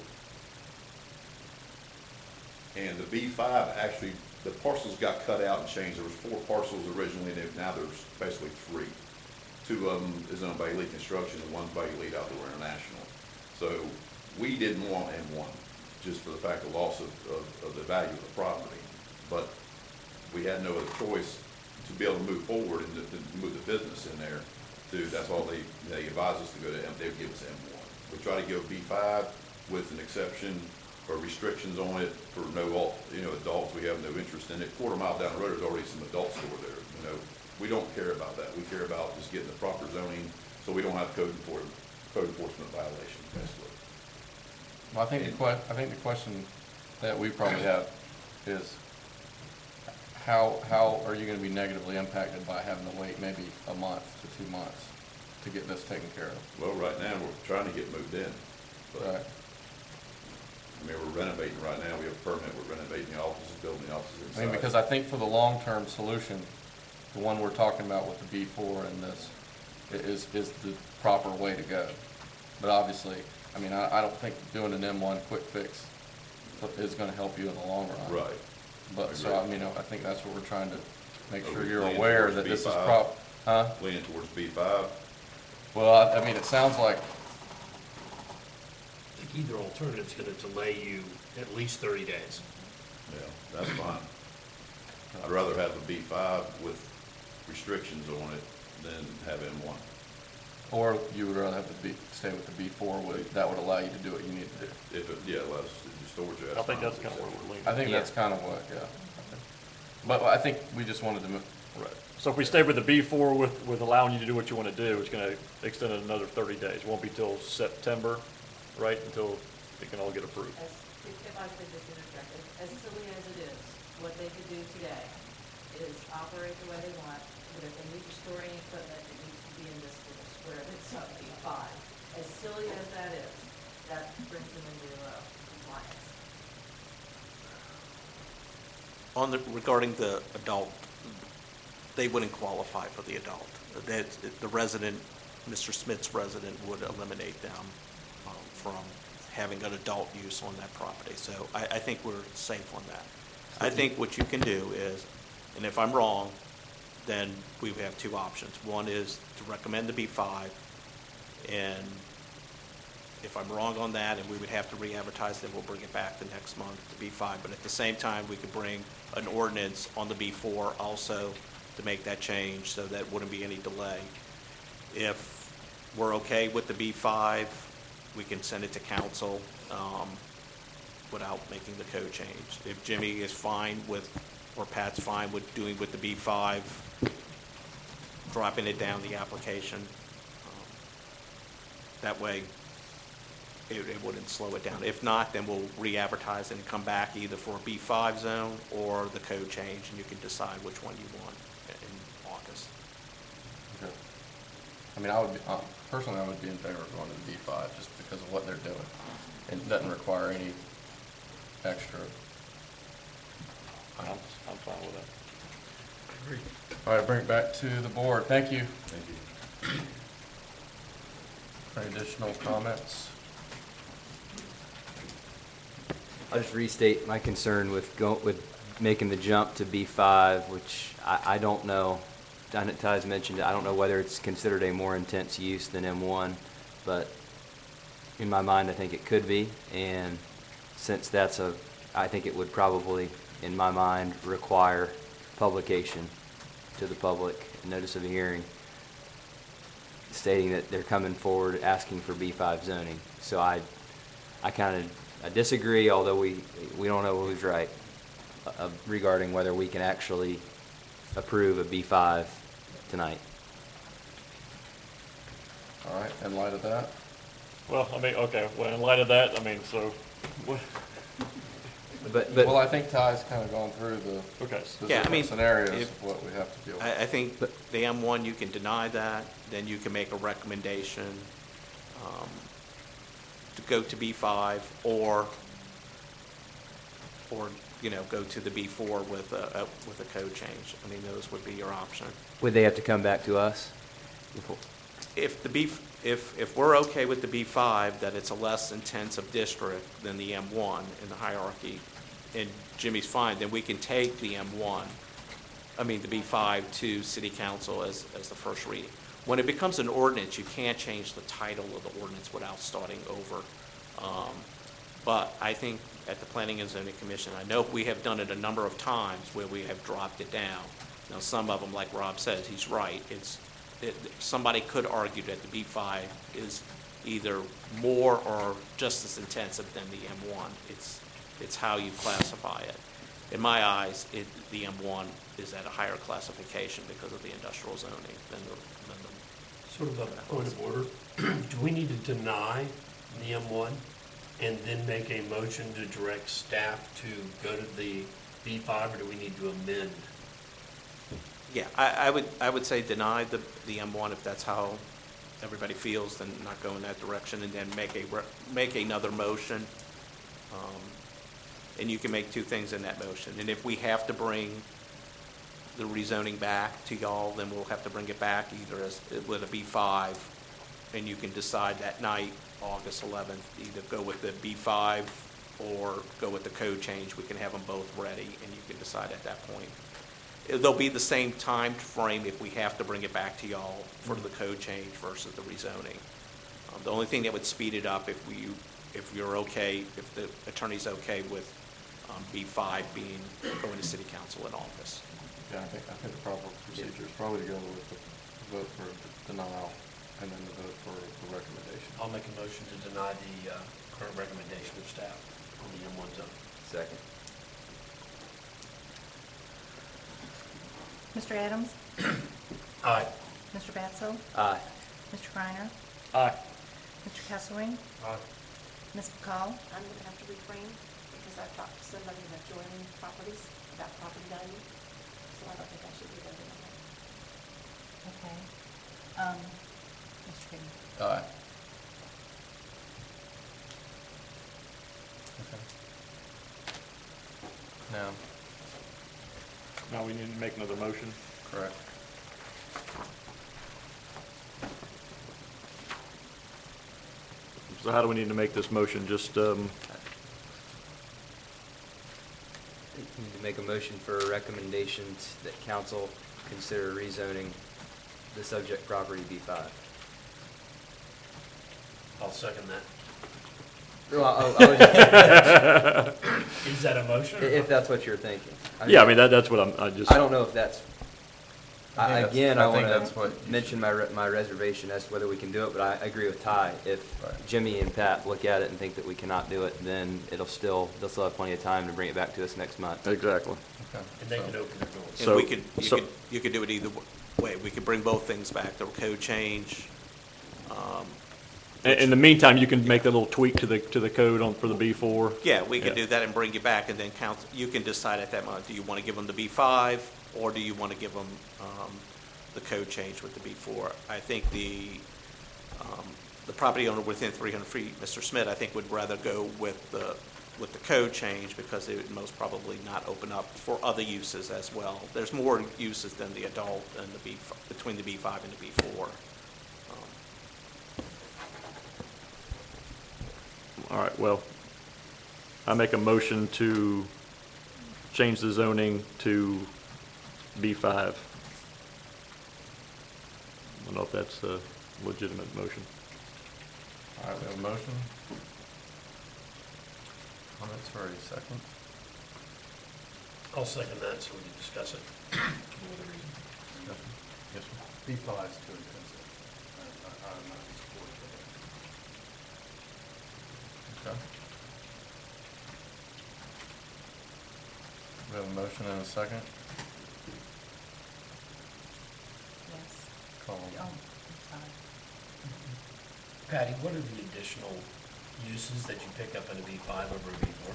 and the B5, actually, the parcels got cut out and changed. There was 4 parcels originally, and now there's basically 3. 2 of them is owned by Elite Construction and one's by Elite Outdoor International. So we didn't want M1, just for the fact of loss of the value of the property. But we had no other choice to be able to move forward and to move the business in there. That's all they advised us to go to M. They would give us M1. We try to go B5 with an exception or restrictions on it for no, adults. We have no interest in it. Quarter-mile down the road, there's already some adult store there. We don't care about that. We care about just getting the proper zoning so we don't have code enforcement violations, basically. Well, I think the question that we probably have is, how are you gonna be negatively impacted by having to wait maybe a month to 2 months to get this taken care of? Well, right now, we're trying to get moved in. But, Right. I mean, we're renovating right now. We have a permit. We're renovating the offices, building the offices inside. I mean, because I think for the long-term solution, the one we're talking about with the B4 and this is the proper way to go. But obviously, I mean, I don't think doing an M1 quick fix is gonna help you in the long run. Right. But, so, I mean, I think that's what we're trying to make Are sure we you're leaning aware towards that this is B5? huh? Leaning towards B5. Well, I mean, it sounds like, I think either alternative's gonna delay you at least 30 days. Yeah, that's fine. I'd rather have a B5 with restrictions on it than have M1. or you would rather have the stay with the B4, that would allow you to do what you need to do. If it, yeah, less storage. I think that's kind of where we're leaning. I think that's kind of what, yeah. But I think we just wanted to move, Right. So if we stay with the B4 with allowing you to do what you want to do, it's going to extend it another 30 days. It won't be till September, right, until it can all get approved. If I could just interject, as silly as it is, what they could do today is operate the way they want, but if they need to store any equipment, it needs to be in this little square that's up to 5. As silly as that is, that brings them into compliance. Regarding the adult, they wouldn't qualify for the adult. The resident, Mr. Smith's resident, would eliminate them from having an adult use on that property. So I think we're safe on that. I think what you can do is, and if I'm wrong, then we have 2 options. One is to recommend the B5, and if I'm wrong on that and we would have to re-advertise, then we'll bring it back the next month to B5. But at the same time, we could bring an ordinance on the B4 also to make that change so that wouldn't be any delay. If we're okay with the B5, we can send it to council without making the code change. If Jimmy is fine with, or Pat's fine with doing with the B5, dropping it down the application, that way it wouldn't slow it down. If not, then we'll re-advertise and come back either for a B5 zone or the code change, and you can decide which one you want in August. okay. I mean, personally, I would be in favor of going to the B5 just because of what they're doing. It doesn't require any extra items. I'm fine with that. All right, bring it back to the board. Thank you. Thank you. Any additional comments? I'll just restate my concern with making the jump to B5, which I don't know. Ty's mentioned it. I don't know whether it's considered a more intense use than M1, but in my mind, I think it could be. And since I think it would probably, in my mind, require publication to the public, a notice of a hearing, stating that they're coming forward asking for B5 zoning. So I disagree, although we don't know who's right regarding whether we can actually approve a B5 tonight. All right, in light of that, Well, I mean, okay, well, in light of that, I mean, so, But well, I think Ty's kind of gone through the okay. Yeah, I mean, specific scenarios if- of what we have to deal with. I think the M1, you can deny that, then you can make a recommendation to go to B5 or, go to the B4 with a code change. I mean, those would be your option. would they have to come back to us? If we're okay with the B5, that it's a less intensive district than the M1 in the hierarchy, and Jimmy's fine, then we can take the the B5 to city council as the first reading. When it becomes an ordinance, you can't change the title of the ordinance without starting over. But I think at the Planning and Zoning Commission, I know we have done it a number of times where we have dropped it down. Now, some of them, like Rob says, he's right. Somebody could argue that the B5 is either more or just as intensive than the M1. It's how you classify it. In my eyes, the M1 is at a higher classification because of the industrial zoning than the Sort of a point of order. Do we need to deny the M1 and then make a motion to direct staff to go to the B5, or do we need to amend? Yeah, I would say deny the M1 if that's how everybody feels, then not go in that direction, and then make another motion. And you can make two things in that motion. And if we have to bring the rezoning back to y'all, then we'll have to bring it back either with a B5, and you can decide that night, August 11th, either go with the B5 or go with the code change. We can have them both ready, and you can decide at that point. There'll be the same time frame if we have to bring it back to y'all for the code change versus the rezoning. The only thing that would speed it up if you're okay, if the attorney's okay with B5 going to city council in August. Yeah, I think the proper procedure is probably to go with the vote for denial and then the vote for the recommendation. I'll make a motion to deny the current recommendation of staff on the M1 zone. Second. Mr. Adams? Aye. Mr. Batso? Aye. Mr. Reiner? Aye. Mr. Kesselring? Aye. Ms. McCall? I'm going to have to refrain because I've talked to somebody in adjoining properties about property value, so I don't think I should be voting on that. Okay. Mr. King? Aye. Okay. Now, Now we need to make another motion. correct. So how do we need to make this motion? Just, You need to make a motion for a recommendation that council consider rezoning the subject property B5. I'll second that. Well, Is that a motion? if that's what you're thinking. yeah, I mean, that's what I don't know if that's, I think that's- I think that's what want to you mention my reservation as to whether we can do it, but I agree with Ty. If Right. Jimmy and Pat look at it and think that we cannot do it, then they'll still have plenty of time to bring it back to us next month. exactly. Okay. And they So- can open their doors. And So- you could do it either way. We could bring both things back, the code change. In the meantime, you can make that little tweak to the code for the B4. Yeah, we could Yeah. do that and bring you back, and then you can decide at that moment, do you want to give them the B5, or do you want to give them the code change with the B4. I think the property owner within 300 feet, Mr. Smith, I think would rather go with the code change because it would most probably not open up for other uses as well. There's more uses than the adult and the between the B5 and the B4. All right, well, I make a motion to change the zoning to B5. I don't know if that's a legitimate motion. All right, we have a motion. Comments for a second? I'll second that so we can discuss it. Discussion? Yes, sir. B5 is too intensive. I'm not in support of that. Okay. We have a motion and a second. Yes. Call. Oh, I'm sorry. Patty, what are the additional uses that you pick up in a B5 over a B4?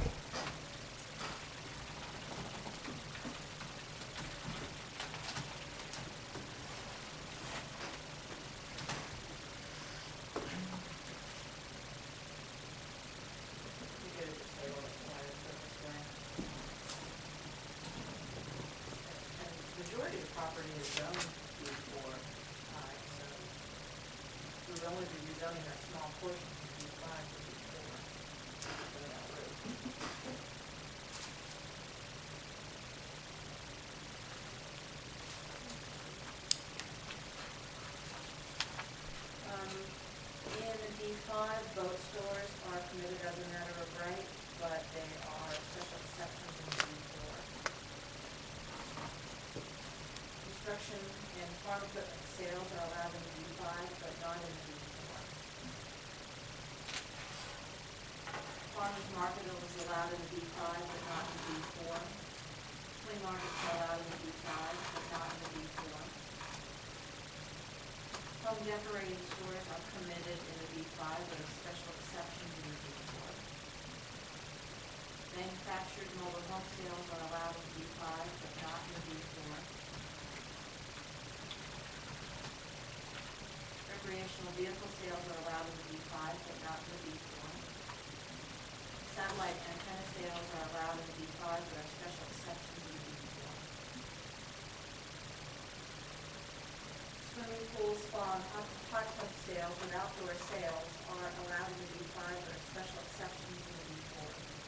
Majority of the property is zoned B4, so we would only be rezoning that small portion from B5 to B4 for that road. In B5, boat stores are permitted as a matter of right, but they are special exceptions in B4. Construction and farm equipment sales are allowed in B5, but not in B4. Farmers market is allowed in B5, but not in B4. Flea markets are allowed in B5, but not in B4. Home decorating stores are permitted in the B5, but are special exceptions in the B4. Manufactured mobile home sales are allowed in B5, but not in B4. Recreational vehicle sales are allowed in the B5, but not in the B4. Satellite antenna sales are allowed in the B5, but are special exceptions in the B4. Swimming pool, spa, and hot tub sales and outdoor sales are allowed in the B5, but are special exceptions in the B4.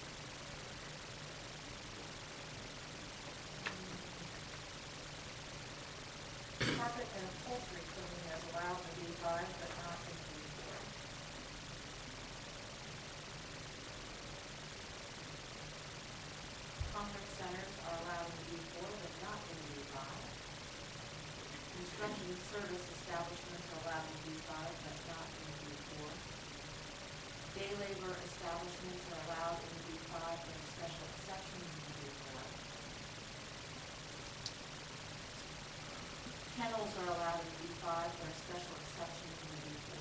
Carpet and upholstery clothing is allowed in B5, but not in B4. Conference centers are allowed in B4, but not in B5. Construction service establishments are allowed in B5, but not in B4. Day labor establishments are allowed in B5, but are special exceptions in B4. Kennels are allowed in B5, but are special exceptions in B4.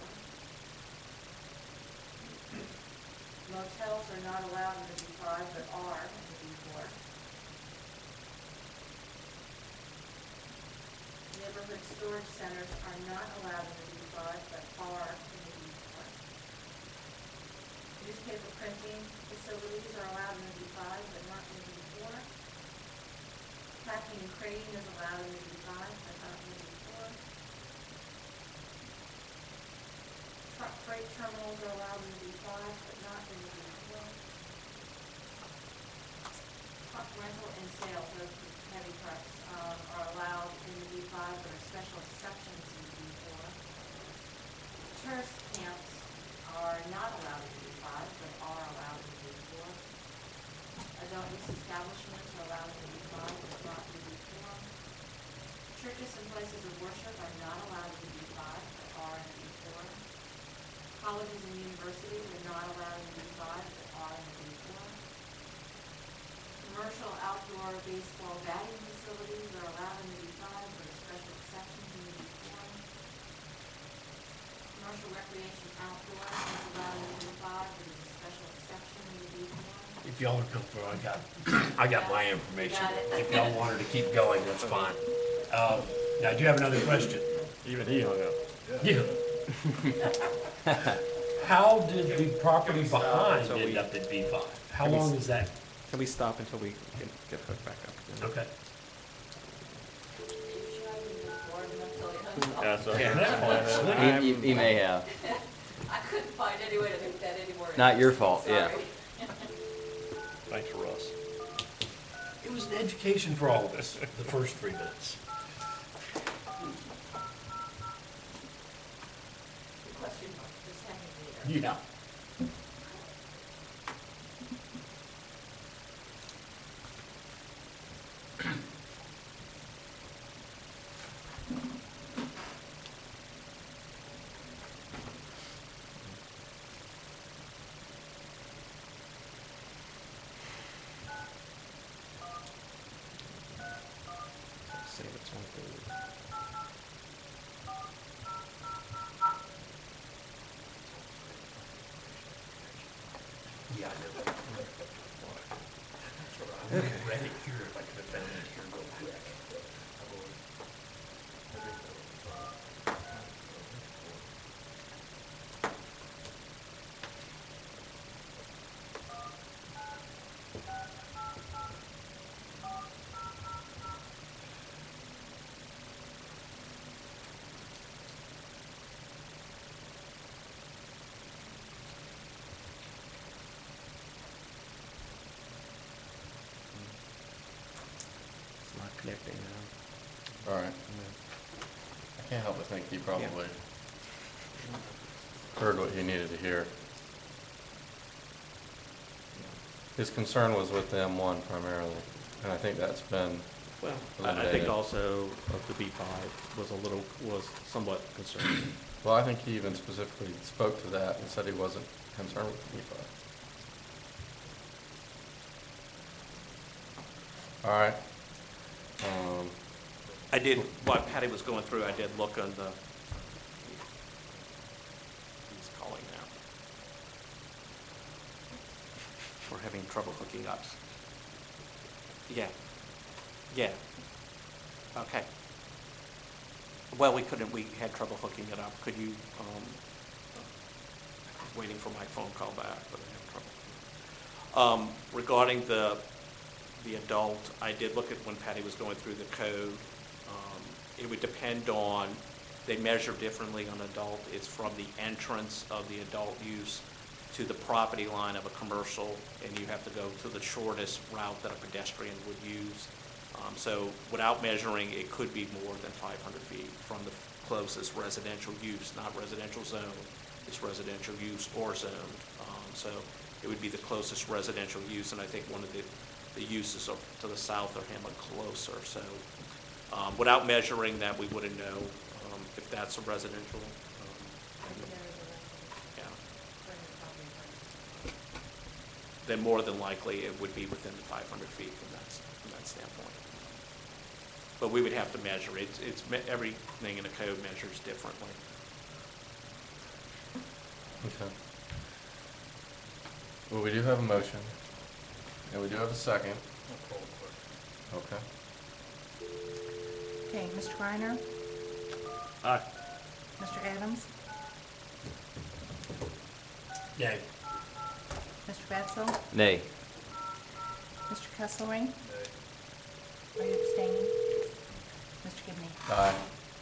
Motels are not allowed in the B5, but are in the B4. Neighborhood storage centers are not allowed in the B5, but are in the B4. Newspaper printing facilities are allowed in the B5, but not in the B4. Packing and crating is allowed in the B5, but not in the B4. Truck freight terminals are allowed in the B5, but not in the B4. Truck rental and sales of heavy trucks are allowed in the B5, but are special exceptions in the B4. Tourist camps are not allowed in the B5, but are allowed in the B4. Adult use establishments are allowed in the B5, but not in the B4. Churches and places of worship are not allowed in the B5, but are in the B4. Colleges and universities are not allowed in the B5, but are in the B4. Commercial outdoor baseball batting facilities are allowed in the B5, but are special exceptions in the B4. Commercial recreation outdoor is allowed in the B5, but is a special exception in the B4. If y'all are comfortable, I got my information. Got it. If y'all wanted to keep going, that's fine. Now, I do have another question. Even he hung up. Yeah. How did the property behind until end we- up at B5? How Can we long s- is that? Can we stop until we get hooked back up? Okay. Yeah, so. Yeah. He may have. I couldn't find any way to make that any more. Not your fault, yeah. Sorry. Thanks, Russ. It was an education for all of us, the first 3 minutes. The question mark just hanging there. Yeah. Say it's on the- Yeah, I know that. I would have read it here if I could have found it here real quick. It's not connecting now. All right. I can't help but think he probably heard what he needed to hear. His concern was with the M1 primarily, and I think that's been Well, I eliminated. think also of the B5 was somewhat concerned. Well, I think he even specifically spoke to that and said he wasn't concerned with the B5. All right. I did, while Patty was going through, I did look on the, he's calling now. We're having trouble hooking up. Yeah, yeah, okay. Well, we had trouble hooking it up. Could you, I was waiting for my phone call back, but I had trouble. Regarding the adult, I did look at when Patty was going through the code. It would depend on, they measure differently on adult. It's from the entrance of the adult use to the property line of a commercial, and you have to go to the shortest route that a pedestrian would use. So without measuring, it could be more than 500 feet from the closest residential use, not residential zone. It's residential use or zoned. So it would be the closest residential use, and I think one of the uses to the south are Hamlet closer. So without measuring that, we wouldn't know if that's a residential. Yeah. Then more than likely, it would be within the 500 feet from that standpoint. But we would have to measure. Everything in the code measures differently. Okay. Well, we do have a motion, and we do have a second. Okay. Okay, Mr. Reiner? Aye. Mr. Adams? Yay. Mr. Bedsell? Nay. Mr. Kesselring? Are you abstaining? Mr. Gibney? Aye.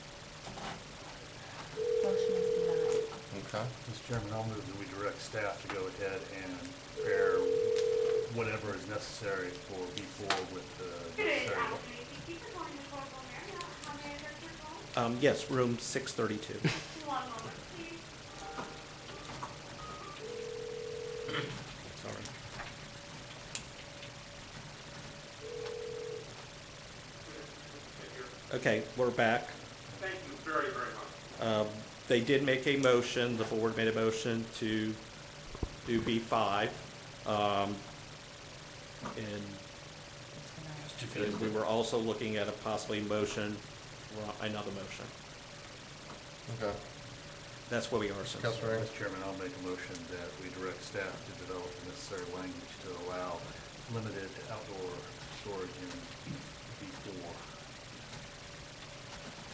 Motion is denied. Okay. Mr. Chairman, I'll move that we direct staff to go ahead and prepare whatever is necessary for B4 with the necessary. Yes, room 632. Sorry. Okay, we're back. Thank you very, very much. They did make a motion, the board made a motion to do B5. And we were also looking at a possibly motion, another motion. Okay. That's where we are since. Councilor Ring? Mr. Chairman, I'll make a motion that we direct staff to develop the necessary language to allow limited outdoor storage in B4.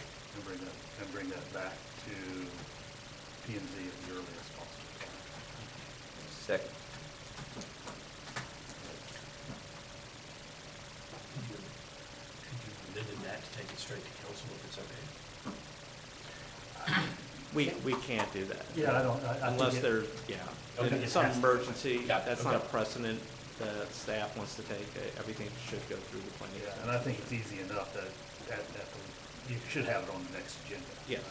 bring that back to P and Z at the earliest possible time. Second. Could you amend that to take it straight to council if it's okay? We can't do that. Yeah, I think Unless it- there's, yeah, Okay. if it's some emergency, Yeah, that's okay. not precedent that staff wants to take. Everything should go through the planning. Yeah, and I think it's easy enough that, you should have it on the next agenda. Yes.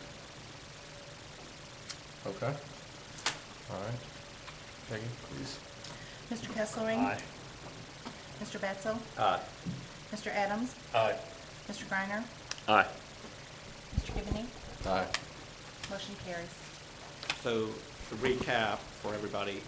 Okay. All right. Peggy, please. Mr. Kesselring? Aye. Mr. Betzel? Aye. Mr. Adams? Aye. Mr. Griner? Aye. Mr. Givney? Aye. Motion carries. So to recap for everybody,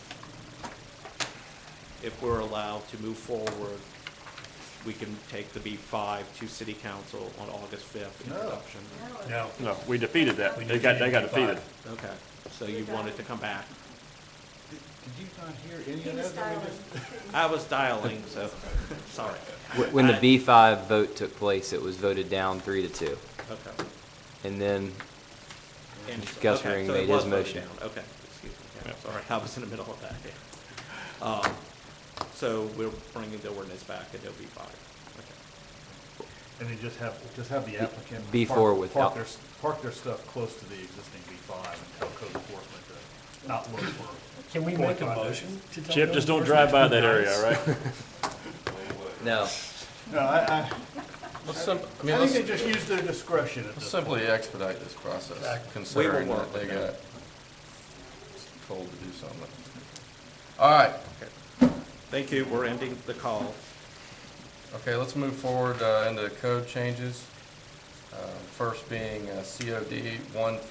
if we're allowed to move forward, we can take the B5 to city council on August 5th in No. adoption. No. No, we defeated that. We They got defeated defeated. B5. Okay, so you wanted to come back. Did you not hear any He of was that? I mean, dialing. I was dialing, so, sorry. When the B5 vote took place, it was voted down 3-2. Okay. And then And- Gus okay, Ring so it made was his voted motion. down. Okay, excuse me. Yeah, sorry, I was in the middle of that. Yeah. So we're bringing the ordinance back at B5. Okay. And then just have the applicant. B4 park- without- Park their stuff close to the existing B5 and tell code enforcement to not look for. Can we make a 45 motion to tell Chip, code just don't enforcement drive by to be that area, nice? all right? No. No, I Let's I mean, think let's, they just use their discretion at let's this simply point. expedite this process, Exactly. considering We will work that they with got told to do something. All right. Thank you, we're ending the call. Okay, let's move forward into code changes. First being COD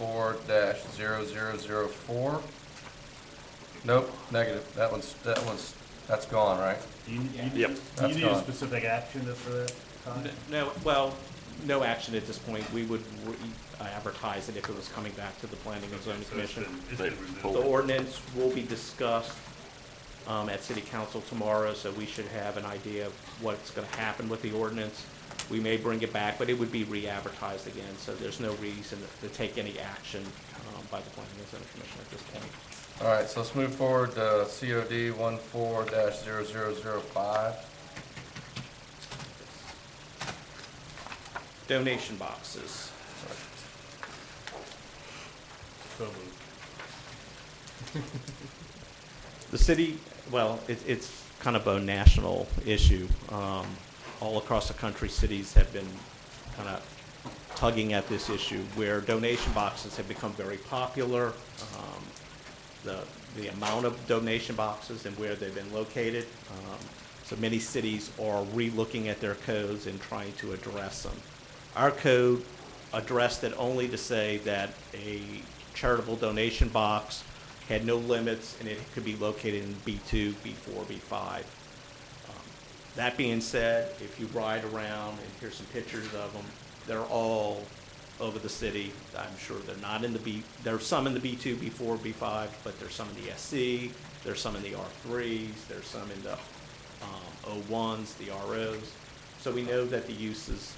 14-0004. Nope, negative. That's gone, right? Do you Yep. need That's a gone. specific action for that, Todd? No, well, no action at this point. We would advertise it if it was coming back to the Planning and Zoning So it's Commission. been removed. The ordinance will be discussed at city council tomorrow, so we should have an idea of what's going to happen with the ordinance. We may bring it back, but it would be re-advertised again, so there's no reason to take any action by the Planning and Zoning Commission at this point. All right, so let's move forward to COD 14-0005. Donation boxes. So moved. The city, well, it's kind of a national issue. All across the country, cities have been kind of tugging at this issue where donation boxes have become very popular. The amount of donation boxes and where they've been located. So many cities are re-looking at their codes and trying to address them. Our code addressed it only to say that a charitable donation box had no limits and it could be located in B2, B4, B5. That being said, if you ride around, and here's some pictures of them, they're all over the city. I'm sure they're not in the there's some in the B2, B4, B5, but there's some in the SC, there's some in the R3s, there's some in the O1s, the ROs. So we know that the uses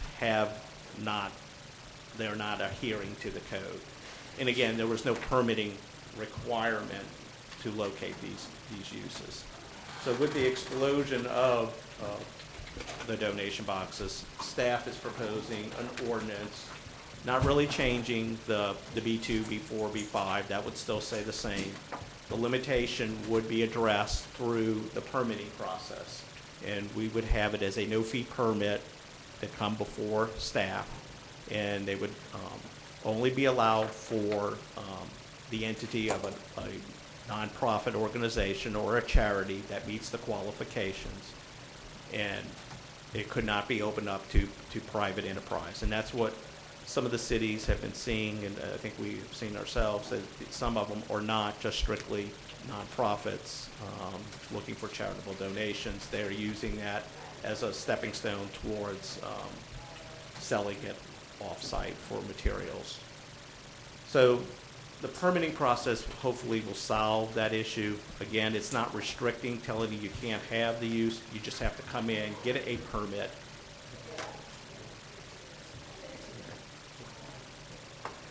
they're not adhering to the code. And again, there was no permitting requirement to locate these uses. So with the explosion of the donation boxes, staff is proposing an ordinance, not really changing the B2, B4, B5, that would still stay the same. The limitation would be addressed through the permitting process, and we would have it as a no-fee permit that come before staff, and they would only be allowed for the entity of a nonprofit organization or a charity that meets the qualifications, and it could not be opened up to private enterprise. And that's what some of the cities have been seeing, and I think we've seen ourselves, that some of them are not just strictly nonprofits looking for charitable donations. They're using that as a stepping stone towards selling it off-site for materials. So the permitting process hopefully will solve that issue. Again, it's not restricting, telling you can't have the use. You just have to come in, get a permit.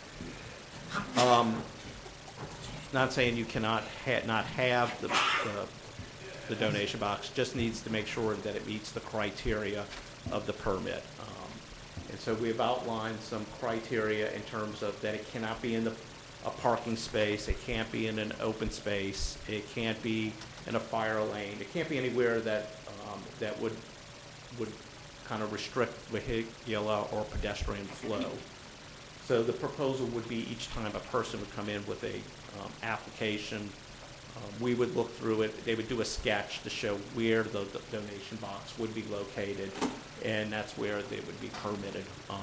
Not saying you cannot not have the donation box, just needs to make sure that it meets the criteria of the permit. And so we've outlined some criteria in terms of that it cannot be in a parking space, it can't be in an open space, it can't be in a fire lane, it can't be anywhere that, that would kind of restrict vehicular or pedestrian flow. So the proposal would be each time a person would come in with a application, we would look through it, they would do a sketch to show where the donation box would be located, and that's where they would be permitted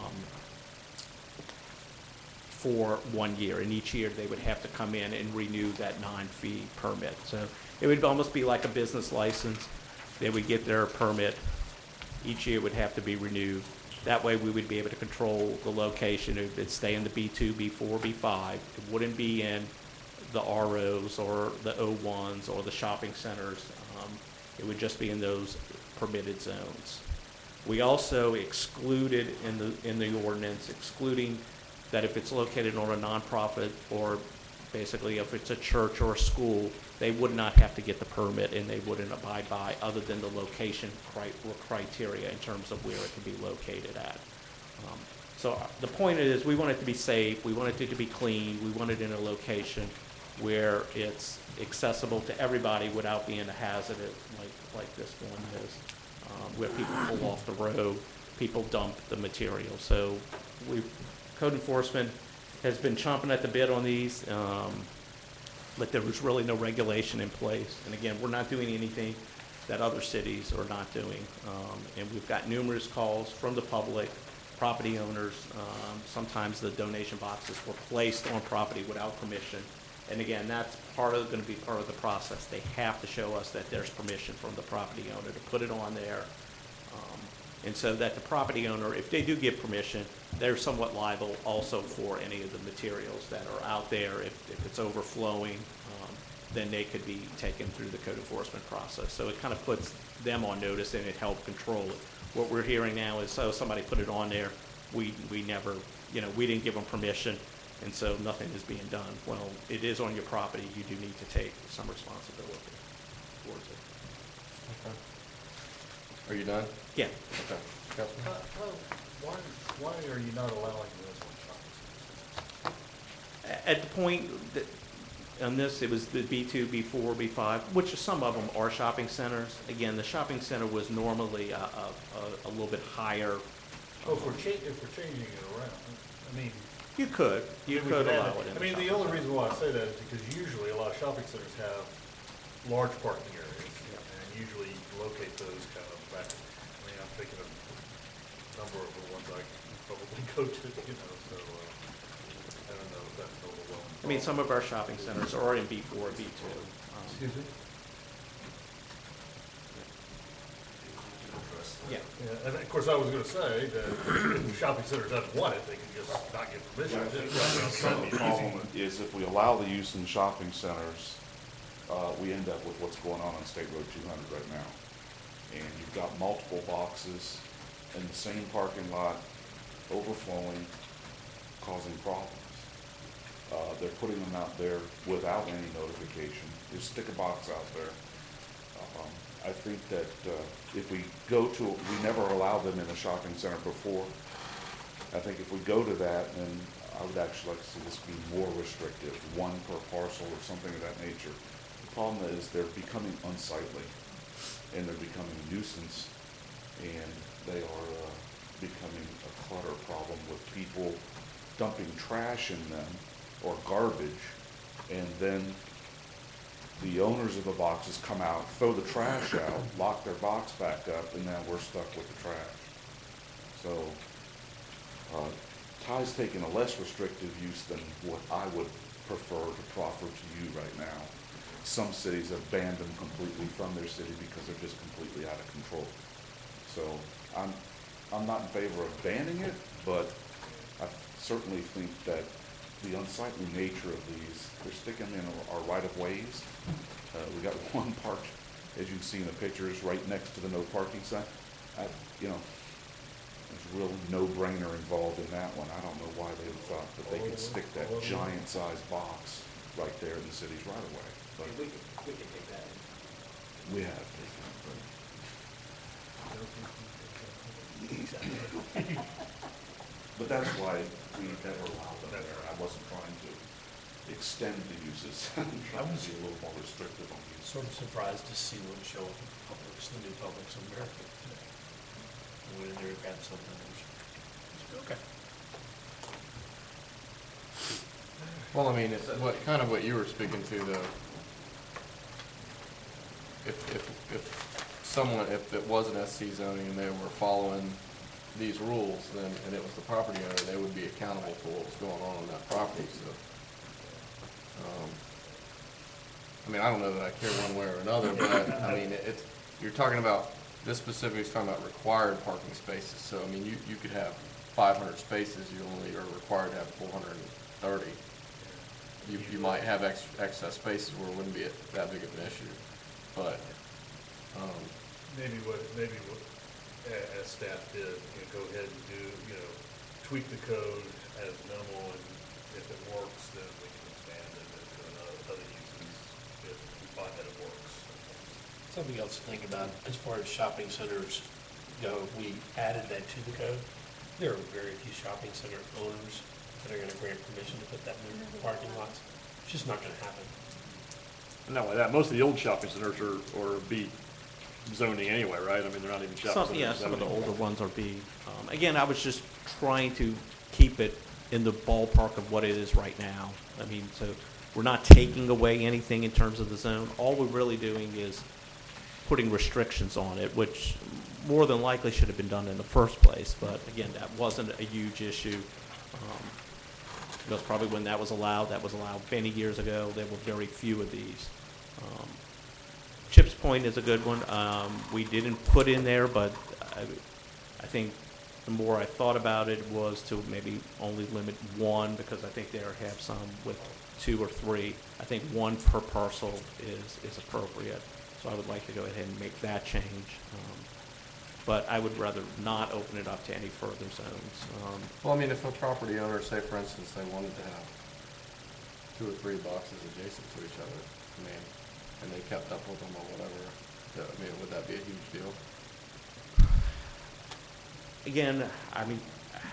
for 1 year. And each year they would have to come in and renew that non-fee permit. So it would almost be like a business license. They would get their permit, each year would have to be renewed. That way we would be able to control the location. It would stay in the B2, B4, B5. It wouldn't be in the ROs or the O1s or the shopping centers. It would just be in those permitted zones. We also excluded in the ordinance, excluding that if it's located on a nonprofit or basically if it's a church or a school, they would not have to get the permit and they wouldn't abide by other than the location criteria in terms of where it can be located at. So the point is we want it to be safe, we want it to be clean, we want it in a location where it's accessible to everybody without being a hazard like this one is, where people pull off the road, people dump the material. So code enforcement has been chomping at the bit on these, but there was really no regulation in place. And again, we're not doing anything that other cities are not doing. And we've got numerous calls from the public, property owners. Sometimes the donation boxes were placed on property without permission. And again, that's going to be part of the process. They have to show us that there's permission from the property owner to put it on there. And so that the property owner, if they do give permission, they're somewhat liable also for any of the materials that are out there. If it's overflowing, then they could be taken through the code enforcement process. So it kind of puts them on notice and it helps control it. What we're hearing now is, so somebody put it on there, we never, we didn't give them permission, and so nothing is being done. Well, it is on your property, you do need to take some responsibility towards it. Okay. Are you done? Yeah. Okay. Councilman? Why are you not allowing this on shopping centers? At the point that, on this, it was the B2, B4, B5, which some of them are shopping centers. Again, the shopping center was normally a little bit higher. Oh, if we're changing it around, I mean. You could allow it in. I mean, the only reason why I say that is because usually a lot of shopping centers have large parking areas, and usually you locate those kind of back. I mean, I'm thinking of a number of the ones I probably go to, so I don't know if that's overwhelming. I mean, some of our shopping centers are in B4, B2. Excuse me? Yeah. And of course, I was gonna say that if the shopping center doesn't want it, they can just not get permission. The problem is if we allow the use in shopping centers, we end up with what's going on State Road 200 right now. And you've got multiple boxes in the same parking lot, overflowing, causing problems. They're putting them out there without any notification. Just stick a box out there. I think that if we go to, we never allowed them in a shopping center before. I think if we go to that, then I would actually like to see this be more restrictive, one per parcel or something of that nature. The problem is they're becoming unsightly, and they're becoming a nuisance, and they are becoming a clutter problem with people dumping trash in them or garbage, and then the owners of the boxes come out, throw the trash out, lock their box back up, and now we're stuck with the trash. So Ty's taking a less restrictive use than what I would prefer to proffer to you right now. Some cities have banned them completely from their city because they're just completely out of control. So I'm not in favor of banning it, but I certainly think that the unsightly nature of these, they're sticking in our right-of-ways. We got one parked, as you can see in the pictures, right next to the no parking sign. There's real no-brainer involved in that one. I don't know why they thought that they could stick that giant-sized box right there in the city's right-of-way. But We can take that. we have taken it, but but that's why we never allowed them there. I wasn't trying to extend the uses. I'm trying to be a little more restrictive on use. Sort of surprised to see one show up in Publix, the new Publix in America today. I went in there and grabbed something. Okay. Well, I mean, it's kind of what you were speaking to, though. If it was an SC zoning and they were following these rules, then, and it was the property owner, they would be accountable for what was going on that property, so. I mean, I don't know that I care one way or another, but, I mean, you're talking about, this specifically is talking about required parking spaces, so, I mean, you could have 500 spaces, you only are required to have 430. You might have excess spaces where it wouldn't be that big of an issue, but, Maybe what, as staff did, go ahead and do, tweak the code as minimal, and if it works, then we can expand it into other uses if we find that it works. Something else to think about, as far as shopping centers go, if we added that to the code, there are very few shopping center owners that are gonna grant permission to put that in their parking lots. It's just not gonna happen. Not only that, most of the old shopping centers are B zoning anyway, right? I mean, they're not even shopping centers. Yeah, some of the older ones are B. Again, I was just trying to keep it in the ballpark of what it is right now. I mean, so we're not taking away anything in terms of the zone. All we're really doing is putting restrictions on it, which more than likely should have been done in the first place. But again, that wasn't a huge issue. Because probably when that was allowed many years ago. There were very few of these. Chips Point is a good one. We didn't put in there, but I think the more I thought about it was to maybe only limit one, because I think they have some with 2 or 3. I think 1 per parcel is appropriate. So I would like to go ahead and make that change. But I would rather not open it up to any further zones. well, I mean, if a property owner, say for instance, they wanted to have 2 or 3 boxes adjacent to each other, I mean, and they kept up with them or whatever, I mean, would that be a huge deal? Again, I mean,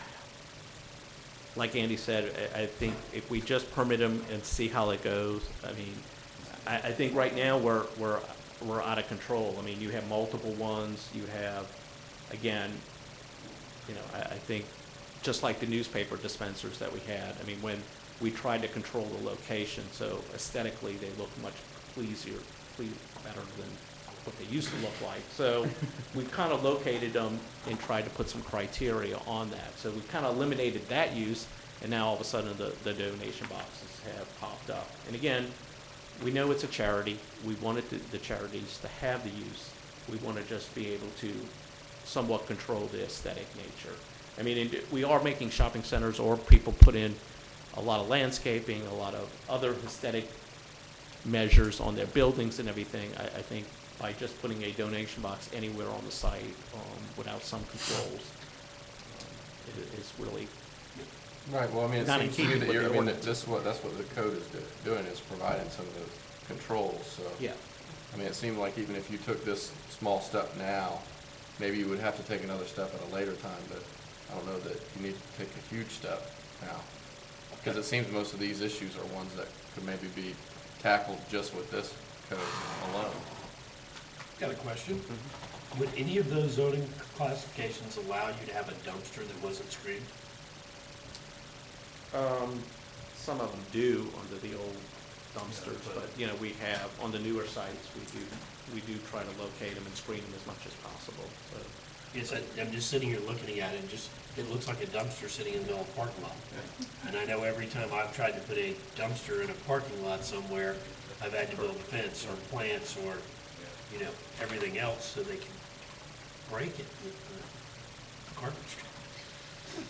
like Andy said, I think if we just permit them and see how it goes, I mean, I think right now we're out of control. I mean, you have multiple ones, you have, again, I think just like the newspaper dispensers that we had, I mean, when we tried to control the location, so aesthetically they look much better than what they used to look like. So we kind of located them and tried to put some criteria on that. So we kind of eliminated that use, and now all of a sudden the donation boxes have popped up. And again, we know it's a charity. We wanted the charities to have the use. We want to just be able to somewhat control the aesthetic nature. I mean, we are making shopping centers, or people put in a lot of landscaping, a lot of other aesthetic measures on their buildings and everything. I think by just putting a donation box anywhere on the site without some controls is really Right, well, I mean, it not in seems to me keeping that with you're, the I mean, ordinance. that's what the code is doing, is providing some of those controls, so. Yeah. I mean, it seemed like even if you took this small step now, maybe you would have to take another step at a later time, but I don't know that you need to take a huge step now. Because it seems most of these issues are ones that could maybe be tackled just with this code alone. Got a question? Would any of those zoning classifications allow you to have a dumpster that wasn't screened? Some of them do under the old dumpsters, but, we have, on the newer sites, we do try to locate them and screen them as much as possible, so. Yes, I'm just sitting here looking at it, it looks like a dumpster sitting in the old parking lot. And I know every time I've tried to put a dumpster in a parking lot somewhere, I've had to build a fence or plants or, everything else so they can break it with the garbage truck.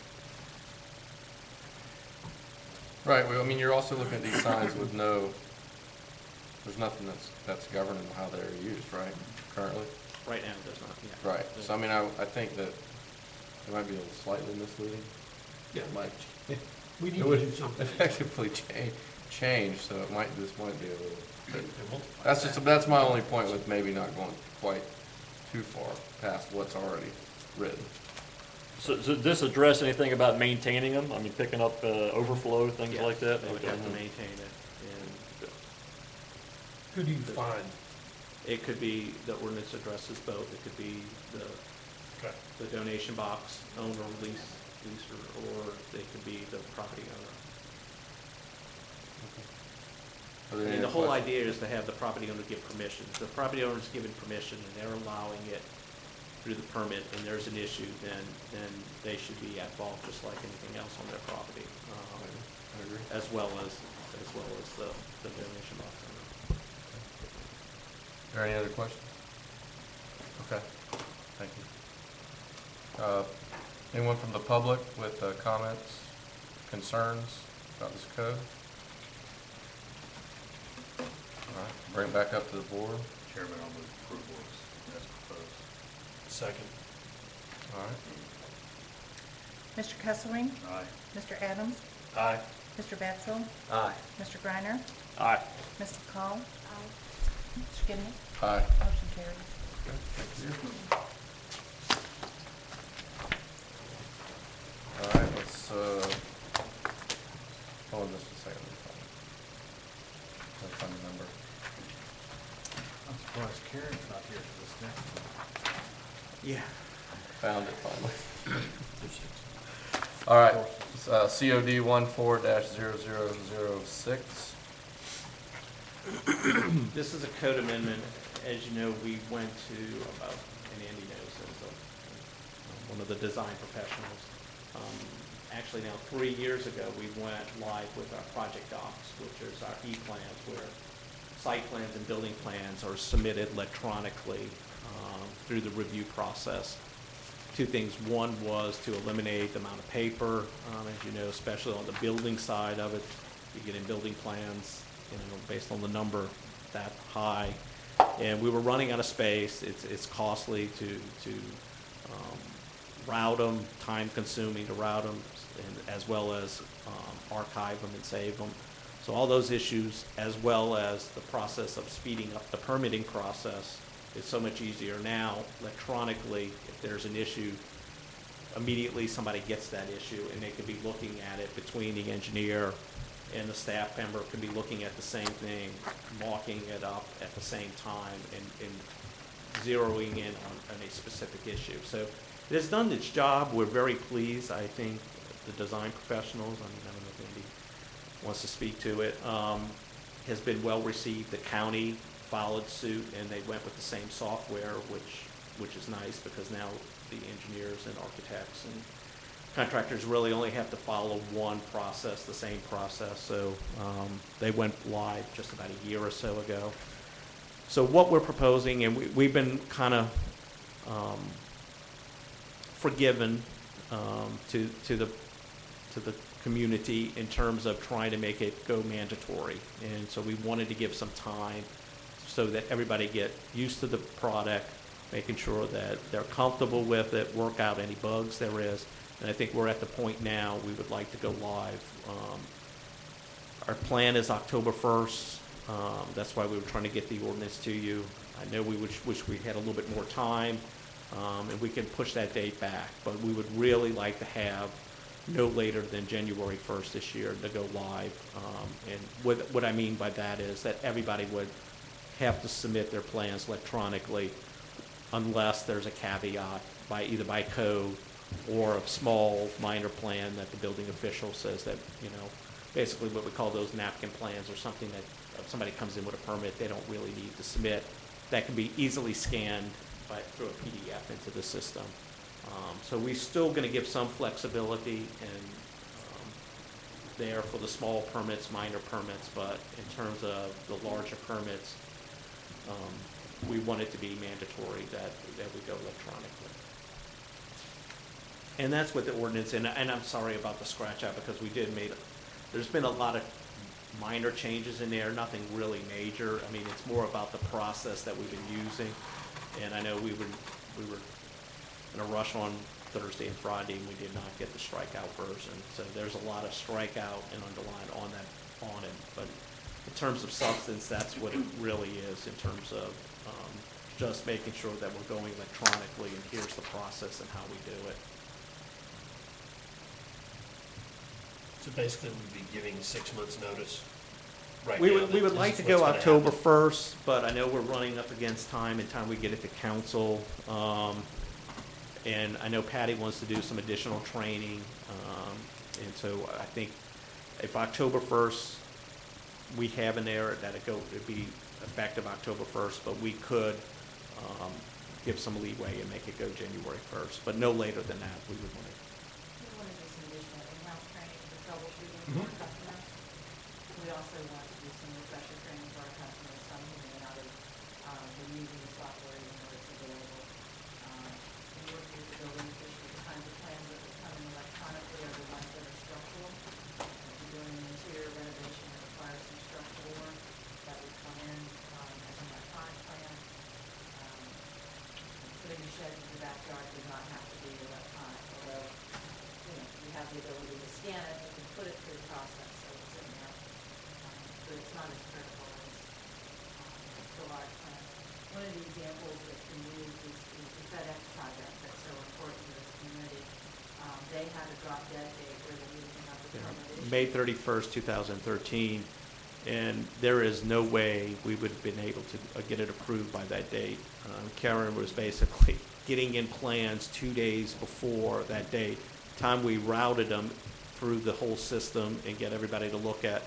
Right, well, I mean, you're also looking at these signs with there's nothing that's governing how they're used, right, currently? Right now, it does not, yeah. Right, so I mean, I think that it might be a little slightly misleading. Yeah. It might. We need It to would do something. effectively change, so it might, this might be a little bit. And multiply That's that. just, that's my only point with maybe not going quite too far past what's already written. So does this address anything about maintaining them? I mean, picking up overflow, things Yeah, like that? They would Okay. have to maintain it, and Who do you find? it could be, the ordinance addresses both. It could be Okay. the donation box owner, leaser, or it could be the property owner. Are there I mean, any the whole questions? idea is to have the property owner give permission. If the property owner's given permission and they're allowing it through the permit and there's an issue, then they should be at fault just like anything else on their property. I agree. As well as the donation box owner. Are there any other questions? Okay, thank you. Anyone from the public with comments, concerns about this code? All right, bring it back up to the board. Chairman, I'll move approval as proposed. Second. All right. Mr. Kesselring? Aye. Mr. Adams? Aye. Mr. Betzel? Aye. Mr. Griner? Aye. Ms. McCall? Mr. Gibney? Aye. Motion carries. Okay, thank you. All right, let's, hold on just a second. Let's find the number. I'm surprised Karen's not here for this next one. Yeah. Found it finally. All right, it's, COD 14-0006. This is a code amendment. As you know, we went to about, and Andy knows, as one of the design professionals. Actually now 3 years ago, we went live with our project docs, which is our E-plans, where site plans and building plans are submitted electronically through the review process. Two things. One was to eliminate the amount of paper, as you know, especially on the building side of it. You get in building plans, based on the number that high. And we were running out of space. It's costly to route them, time consuming to route them, and as well as archive them and save them. So all those issues, as well as the process of speeding up the permitting process, is so much easier now electronically. If there's an issue, immediately somebody gets that issue and they could be looking at it between the engineer and the staff member could be looking at the same thing, marking it up at the same time and zeroing in on a specific issue. So it has done its job. We're very pleased. I think the design professionals, I don't know if Andy wants to speak to it, has been well received. The county followed suit and they went with the same software, which is nice because now the engineers and architects and contractors really only have to follow one process, the same process. So they went live just about a year or so ago. So what we're proposing, and we've been kind of forgiven to the community in terms of trying to make it go mandatory. And so we wanted to give some time so that everybody get used to the product, making sure that they're comfortable with it, work out any bugs there is. And I think we're at the point now we would like to go live. Our plan is October 1st. That's why we were trying to get the ordinance to you. I know we wish we had a little bit more time, and we can push that date back. But we would really like to have no later than January 1st this year to go live. And what I mean by that is that everybody would have to submit their plans electronically unless there's a caveat either by code or a small minor plan that the building official says that, basically what we call those napkin plans or something that if somebody comes in with a permit, they don't really need to submit. That can be easily scanned through a PDF into the system. So we're still going to give some flexibility and there for the small permits, minor permits, but in terms of the larger permits, we want it to be mandatory that we go electronically. And that's what the ordinance, and I'm sorry about the scratch out because there's been a lot of minor changes in there, nothing really major. I mean, it's more about the process that we've been using. And I know we were in a rush on Thursday and Friday, and we did not get the strikeout version. So there's a lot of strikeout and underlined on it. But in terms of substance, that's what it really is in terms of just making sure that we're going electronically, and here's the process and how we do it. So basically, we'd be giving 6 months' notice right We now. would, we that would this like is to what's go gonna October happen. 1st, but I know we're running up against time and time we get it to council. And I know Patty wants to do some additional training. And so I think if October 1st, we have in there that it'd be effective October 1st, but we could give some leeway and make it go January 1st, but no later than that, we would want to. We want to do some additional in-house training for troubleshooting for our customers. We also want to do some refresher training for our customers, some who may not have been using the software even though it's available. We work with the building officials, the kinds of plans that will come in electronically are the ones that are structural. If you're doing an interior renovation that requires some structural work, that would come in as an electronic plan. Putting a shed in your backyard does not have to be electronic, although, you have the ability to scan it, you can put it through the process, so it's in there. But it's not as critical as the large plans. One of the examples that's been used is the FedEx project that's so important to this community. They had a drop dead date where they needed to have the permit issued. May 31st, 2013, and there is no way we would have been able to get it approved by that date. Karen was basically getting in plans 2 days before that date. Time we routed them through the whole system and get everybody to look at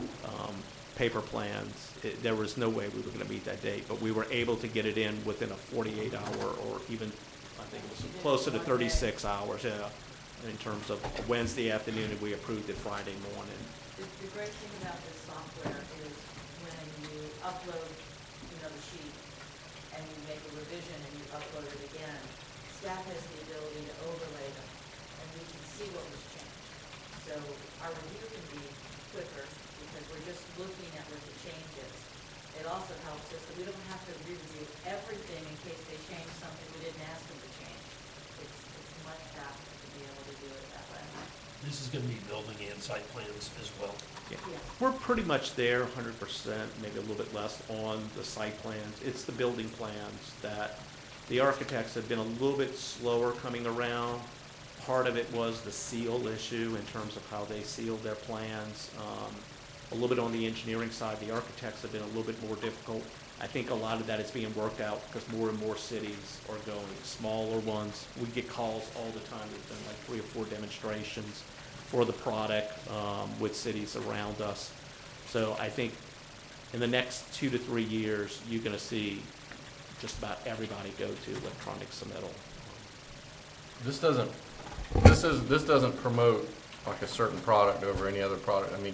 paper plans, there was no way we were going to meet that date, but we were able to get it in within a 48-hour or even, I think it was closer to 36 hours, yeah, in terms of Wednesday afternoon, and we approved it Friday morning. The great thing about this software is when you upload, the sheet and you make a revision and you upload it again, staff has the ability to overlay them and we can see what was changed. So our review can be quicker because we're just looking at what the change is. It also helps us that we don't have to re-review everything in case they change something we didn't ask them to change. It's much faster to be able to do it that way. This is going to be building and site plans as well. Yeah. Yes. We're pretty much there, 100%, maybe a little bit less on the site plans. It's the building plans that the architects have been a little bit slower coming around. Part of it was the seal issue in terms of how they sealed their plans. A little bit on the engineering side, the architects have been a little bit more difficult. I think a lot of that is being worked out because more and more cities are going, smaller ones. We get calls all the time. There's been like 3 or 4 demonstrations for the product with cities around us. So I think in the next 2 to 3 years, you're going to see just about everybody go to electronic submittal. This doesn't promote like a certain product over any other product. I mean,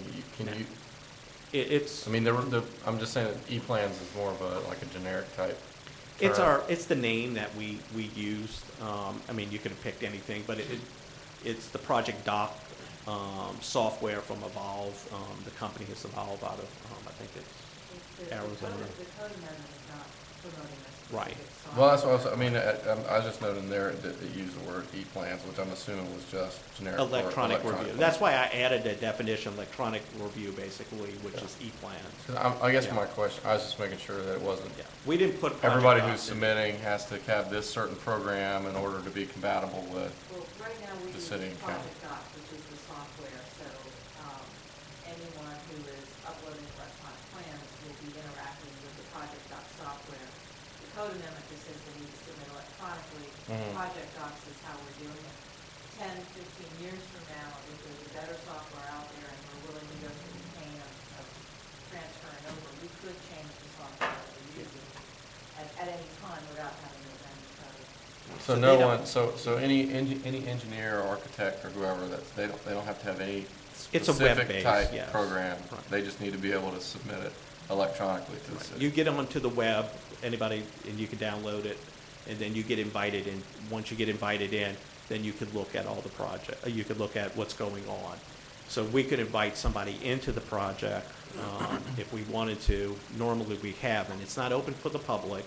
It's I mean, I'm just saying that E-Plans is more of like a generic type. It's term. it's the name that we used. I mean, you could have picked anything, but it's the Project Doc software from Evolve. The company has evolved out of, I think it's Arizona. The code amendment is not promoting this. Right. Well, that's what I mean, I was just noting there that it used the word E-Plans, which I'm assuming was just generic. for Electronic review. plans. That's why I added a definition, electronic review, basically, which is E-Plans. 'Cause I guess Yeah. my question, I was just making sure that it wasn't, Yeah. We didn't put. Project everybody Doc who's in. submitting has to have this certain program in order to be compatible with. Well, right now we The use city and county. Project Doc, which is the software, so anyone who is uploading electronic plans will be interacting with the Project Doc software. The code amendment just says they need to submit electronically. Mhm. Project Docs is how we're doing it. 10, 15 years from now, if there's a better software out there and we're willing to go through the pain of transferring over, we could change the software that we're using at any time without having to amend the code. So no one, so any engineer or architect or whoever, they don't have to have any It's a specific web-based, type yes. program. Right. They just need to be able to submit it electronically to the city. You get onto the web, anybody, and you can download it, and then you get invited in. Once you get invited in, then you could look at all the project, you could look at what's going on. So we could invite somebody into the project if we wanted to. Normally we haven't. It's not open for the public.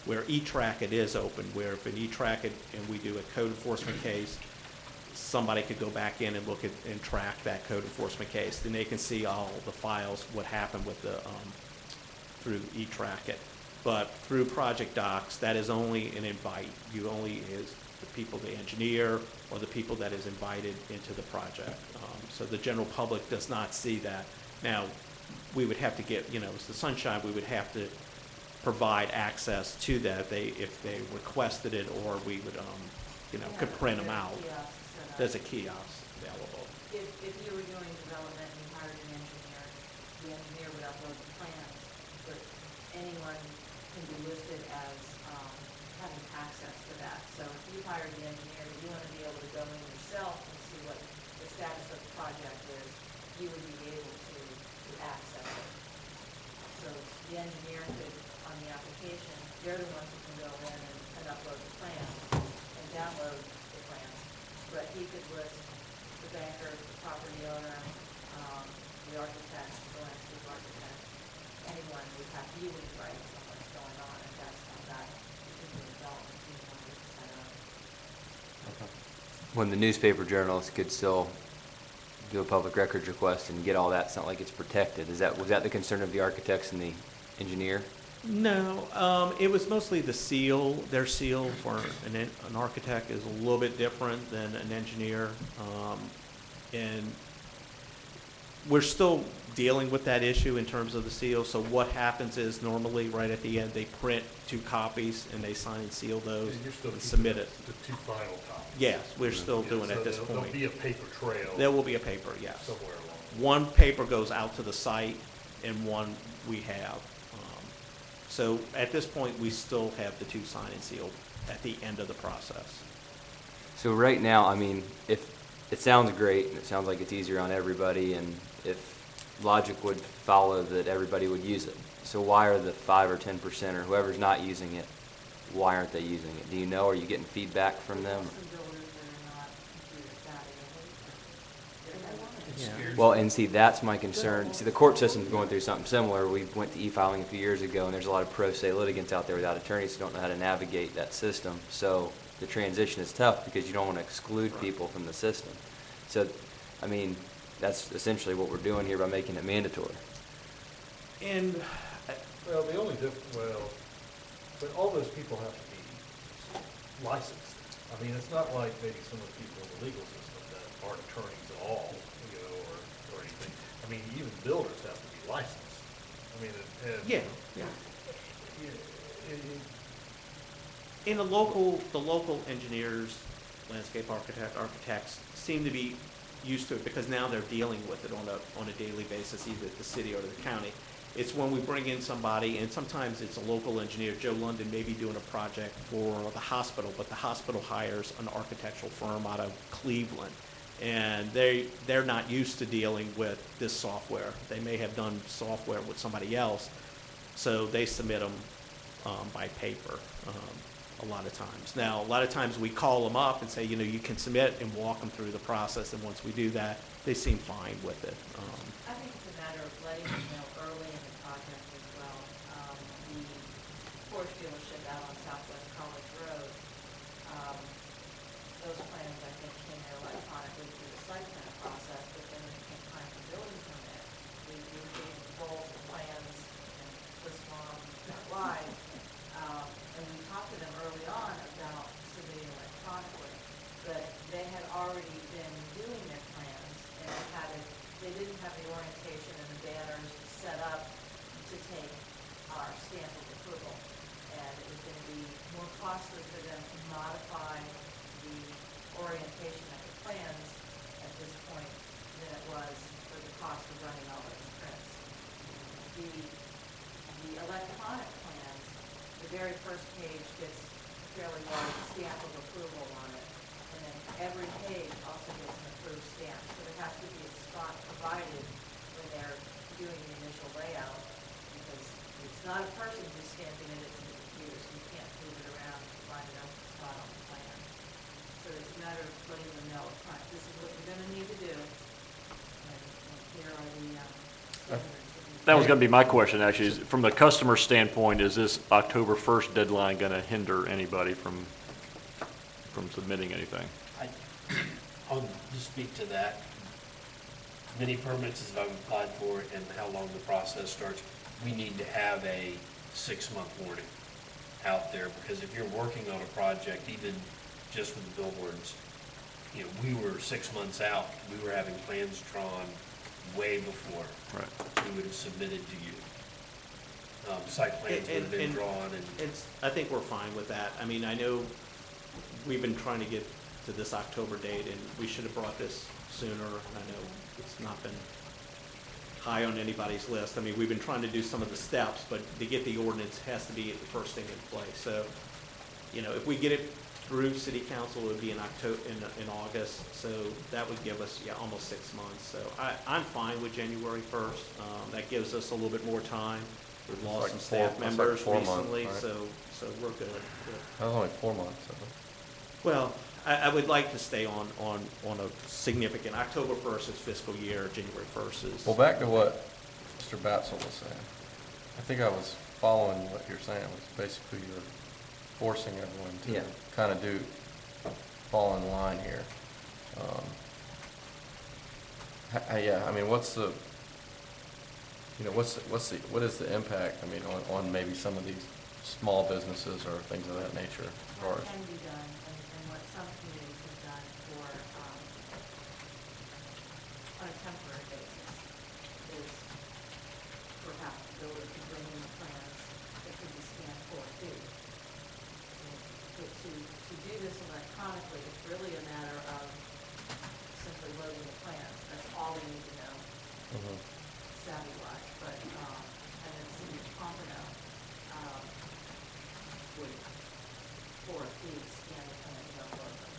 where E-Track it is open, where if an E-Track it and we do a code enforcement case, somebody could go back in and look at and track that code enforcement case. Then they can see all the files, what happened with the, through E-Track it. But through Project Docs, that is only an invite. You only is the people, the engineer, or the people that is invited into the project. So the general public does not see that. Now, we would have to get, you know, it's the Sunshine, we would have to provide access to that if they requested it, or we would, you know, could print them out. There's a kiosk available. If you were doing development and you hired an engineer, the engineer would upload the plans, but anyone can be listed as having access to that. So if you hired the engineer, you want to be able to go in yourself and see what the status of the project is, you would be able to access it. So the engineer could, on the application, they're the ones who can go in and upload the plans and download the plans. But he could list the banker, the property owner, the architect, the landscape architect, anyone would have viewing rights on what's going on, and that's how that particular development team wanted to set up. When the newspaper journalists could still do a public records request and get all that, it's not like it's protected. Was that the concern of the architects and the engineer? No, it was mostly the seal. Their seal for an architect is a little bit different than an engineer. And we're still dealing with that issue in terms of the seal. So what happens is normally right at the end, they print 2 copies and they sign and seal those And you're still and keeping submit it. the 2 final copies. Yes, we're still Yeah, doing it so at this there'll point. be a paper trail. There will be a paper, yes. Somewhere along. One paper goes out to the site and one we have. So at this point, we still have the 2 signed and sealed at the end of the process. So right now, I mean, if it sounds great and it sounds like it's easier on everybody, and if logic would follow that everybody would use it. So why are the 5 or 10% or whoever's not using it, why aren't they using it? Do you know? Are you getting feedback from them? Some builders that are not computer savvy, Well, and see, that's my concern. See, the court system's going through something similar. We went to e-filing a few years ago, and there's a lot of pro se litigants out there without attorneys who don't know how to navigate that system. So the transition is tough because you don't want to exclude people from the system. So, I mean, that's essentially what we're doing here by making it mandatory. And Well, the only but all those people have to be licensed. I mean, it's not like maybe some of the people in the legal system that aren't attorneys at all, you know, or anything. I mean, even builders have to be licensed. I mean, yeah. In the local engineers, landscape architects seem to be used to it because now they're dealing with it on a daily basis, either at the city or the county. It's when we bring in somebody, and sometimes it's a local engineer. Joe London may be doing a project for the hospital, but the hospital hires an architectural firm out of Cleveland. And they're not used to dealing with this software. They may have done software with somebody else, so they submit them by paper a lot of times. Now, a lot of times we call them up and say, you know, you can submit and walk them through the process, and once we do that, they seem fine with it. I think it's a matter of letting them know early in the project as well. The Porsche dealership out on Southwest College Road, those plans, I think, came in electronically through the site plan process, but then when it came time for building permit, we were getting both plans and this one not live. And we talked to them early on about submitting electronically, but they had already been doing their plans and they didn't have the orientation and the banners set up to take our stamp of approval. And it was going to be more costly for them to modify the orientation of the plans at this point than it was for the cost of running all those prints. The electronic plans, the very first page gets a fairly large stamp of approval on it, and then every page also gets an approved stamp. So there has to be a spot provided when they're doing the initial layout, because it's not a person who's stamping it, it's the computer, so you can't move it around and find an open spot on the plan. So it's a matter of letting them know up front, this is what you're gonna need to do, and here are the standards that need to That was gonna be my question, actually, is from the customer standpoint, is this October 1st deadline gonna hinder anybody from submitting anything? I'll just speak to that. Many permits as I've applied for and how long the process starts, we need to have a 6-month warning out there, because if you're working on a project, even just with the billboards, you know, we were 6 months out, we were having plans drawn way before we would have submitted to you. Site plans would have been drawn and. I think we're fine with that. I mean, I know we've been trying to get to this October date, and we should have brought this sooner. I know it's not been high on anybody's list. I mean, we've been trying to do some of the steps, but to get the ordinance has to be the first thing in place. So, you know, if we get it through city council, it would be in August, so that would give us, almost 6 months. So I'm fine with January 1st. That gives us a little bit more time. We've lost like some staff members 4 months, recently, right? so we're good. That was only 4 months, I think. Well, I would like to stay on a significant, October 1st is fiscal year, January 1st is. Well, back to what Mr. Batzel was saying. I think I was following what you're saying, was basically you're forcing everyone to kind of fall in line here. Yeah, I mean, what is the impact, I mean, on maybe some of these small businesses or things of that nature? What can be done, and what some communities have done for, on a temporary basis, is perhaps the builder can bring in plans that can be scanned for a fee. But to do this electronically, it's really a matter of simply loading the plans. That's all we need to know, savvy-wise. But, and then City of Pompano would, for a fee, scan the plans and upload them.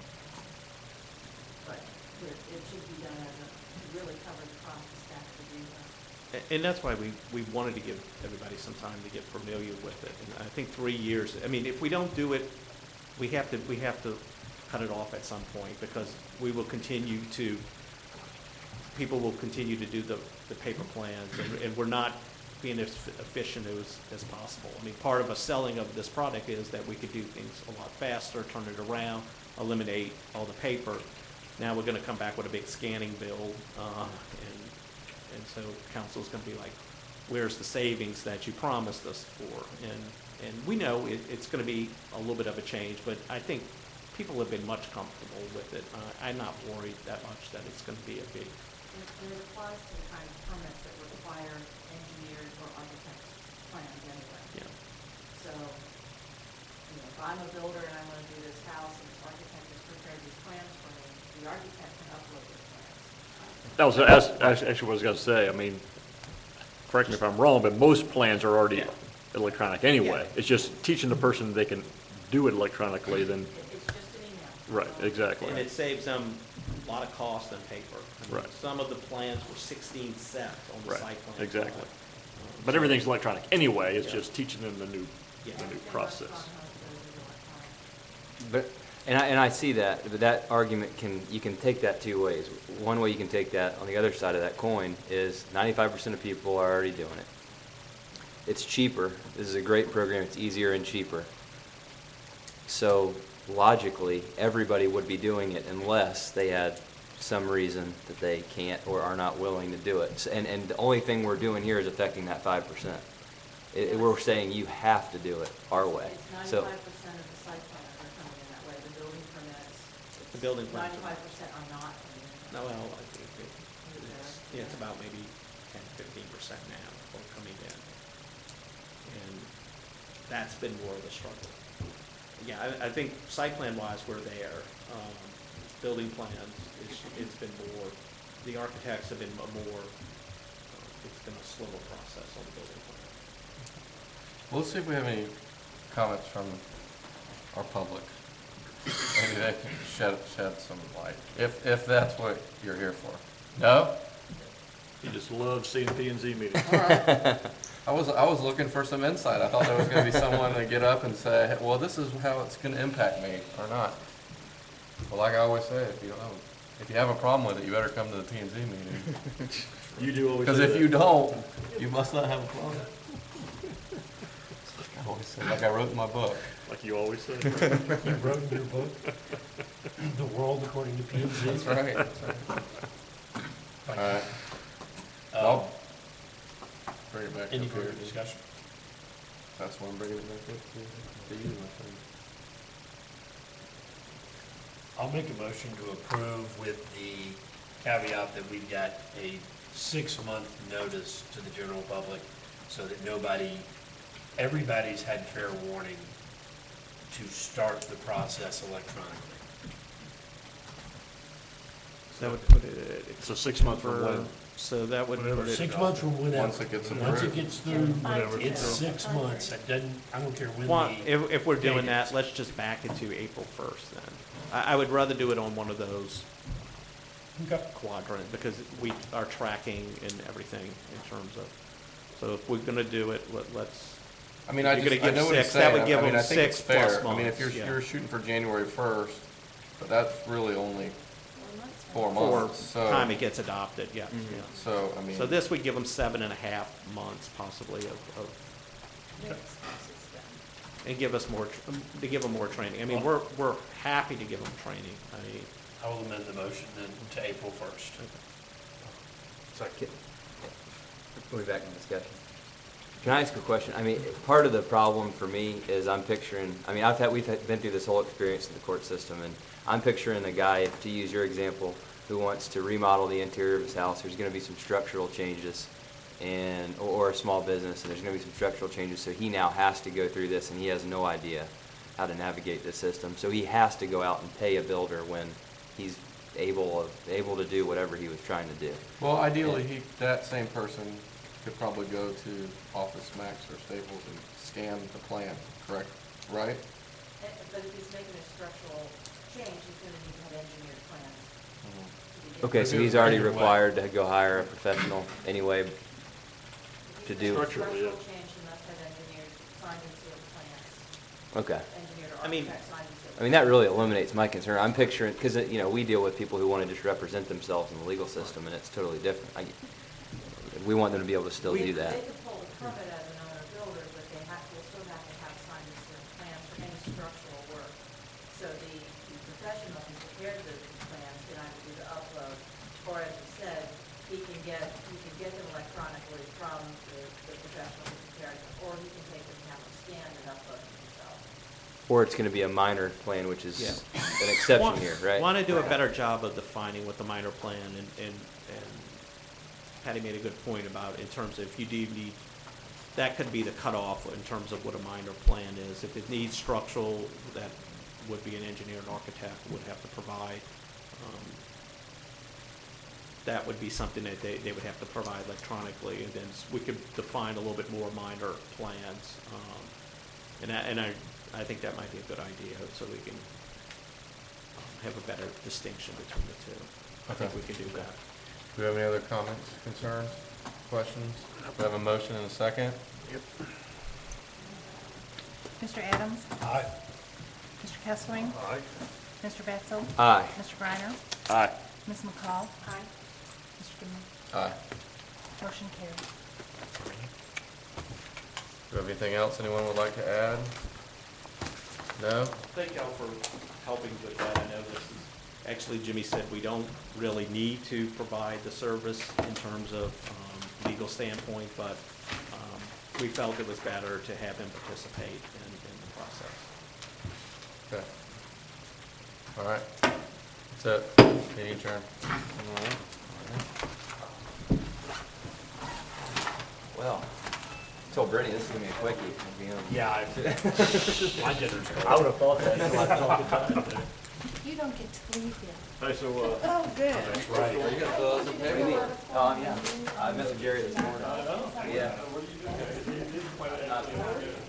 But it should be done as a, to really cover the cost of staff to do that. And that's why we wanted to give everybody some time to get familiar with it. And I think 3 years, I mean, if we don't do it, we have to cut it off at some point, because we will continue to, people will continue to do the paper plans, and we're not being as efficient as possible. I mean, part of a selling of this product is that we could do things a lot faster, turn it around, eliminate all the paper. Now we're gonna come back with a big scanning bill, and so council's gonna be like, where's the savings that you promised us for? And we know it's gonna be a little bit of a change, but I think people have been much comfortable with it. I'm not worried that much that it's gonna be a big. It applies to the kind of permits that require engineered or architect's plans anyway. Yeah. So, if I'm a builder and I want to do this house and this architect has prepared these plans for me, the architect can upload those plans. That was actually what I was gonna say. I mean, correct me if I'm wrong, but most plans are already electronic anyway. It's just teaching the person they can do it electronically, then. It's just an email. Right, exactly. And it saves them a lot of cost and paper. I mean, Right. Some of the plans were 16 sets on the Right, site plan. exactly. So- But everything's electronic anyway, it's Yeah. just teaching them the new process. But, and I see that, but that argument you can take that two ways. One way you can take that, on the other side of that coin, is 95% of people are already doing it. It's cheaper. This is a great program. It's easier and cheaper. So logically, everybody would be doing it unless they had some reason that they can't or are not willing to do it. And the only thing we're doing here is affecting that 5%. We're saying you have to do it our way. It's So 95% of the site plans are coming in that way, the building permits. The building plans. 95% are not coming in. No, well, I think it's about maybe 10-15% now are coming in. And that's been more of a struggle. Yeah, I think site plan wise, we're there. Building plans, it's been more, the architects have been more, it's been a slower process on the building plan. Well, let's see if we have any comments from our public. Maybe they can shed some light, if that's what you're here for. No? You just love seeing P and Z meetings. All right. I was looking for some insight. I thought there was gonna be someone to get up and say, well, this is how it's gonna impact me, or not. Well, like I always say, if you don't know, if you have a problem with it, you better come to the P and Z meeting. You do always Because say if that. you don't, you must not have a problem. I always say, like I wrote in my book. Like you always say. You wrote in your book, The World According to P and Z. That's right. All right. I'll bring it back. Any up here. further discussion? That's why I'm bringing it back up to you, my friend. I'll make a motion to approve with the caveat that we've got a 6-month notice to the general public so that everybody's had fair warning to start the process electronically. That would put it. So 6 months from when? So that would put it. 6 months from whenever. Once it gets Once it approved. gets through, it's 6 months. It doesn't, I don't care when Well, the. if we're doing date that, is. let's just back it to April 1st then. I would rather do it on one of those Okay. quadrant, because we are tracking and everything in terms of, so if we're gonna do it, let's, I mean, You're I gonna just, I give know what he's 6, that would saying. give I mean, them I think it's 6 plus fair. I mean, if months, yeah. you're shooting for January 1st, but that's really only 4 for months, so. time it gets adopted, yeah, yeah. So, I mean. So this would give them 7.5 months possibly of, and give us more, to give them more training. I mean, we're happy to give them training. I mean, I will amend the motion then to April 1st. We'll be back in discussion. Can I ask a question? I mean, part of the problem for me is I'm picturing, I mean, we've been through this whole experience in the court system, and I'm picturing a guy, to use your example, who wants to remodel the interior of his house. There's gonna be some structural changes, or a small business, and there's gonna be some structural changes, so he now has to go through this, and he has no idea how to navigate this system. So he has to go out and pay a builder when he's able to do whatever he was trying to do. Well, ideally, that same person could probably go to Office Max or Staples and scan the plan, correct, right? But if he's making a structural change, he's gonna need to have engineered plans. Okay, so he's already required to go hire a professional anyway to do. Structural change, he must have engineered, signed and sealed plans. Okay. Engineered I mean- architect signed and sealed. I mean, that really eliminates my concern. I'm picturing, because, you know, we deal with people who want to just represent themselves in the legal system, and it's totally different. We want them to be able to still do that. They could pull the permit as an owner builder, but they still have to have signed and sealed plans for any structural work. So the professional who prepared the plans can either do the upload, or as you said, he can get them electronically from the professional who prepared them, or he can take them, have them scanned and upload them himself. Or it's going to be a minor plan, which is Yeah. an exception here, right? Want to do a better job of defining what the minor plan, and Patty made a good point about in terms of if you do need, that could be the cutoff in terms of what a minor plan is. If it needs structural, that would be an engineer and architect would have to provide. That would be something that they would have to provide electronically, and then we could define a little bit more minor plans. And I think that might be a good idea, so we can have a better distinction between the two. I think we can do that. Do we have any other comments, concerns, questions? Do we have a motion and a second? Yep. Mr. Adams? Aye. Mr. Kesselring? Aye. Mr. Betzel? Aye. Mr. Griner? Aye. Ms. McCall? Aye. Mr. Demmel? Aye. Motion carries. Do we have anything else anyone would like to add? No? Thank y'all for helping with that. I know this is, actually Jimmy said we don't really need to provide the service in terms of legal standpoint, but we felt it was better to have him participate in the process. Okay. All right. That's it. Meeting adjourned. Well, I told Brittany this is going to be a quickie. You know. Yeah, my dinner's cold. I would have thought that until I talked to Todd. You don't get to leave yet. Hey, so, Oh, good. That's right. Are you going to fill out some paper? Oh, yeah. I met with Jerry this morning. I know. Yeah. What are you doing?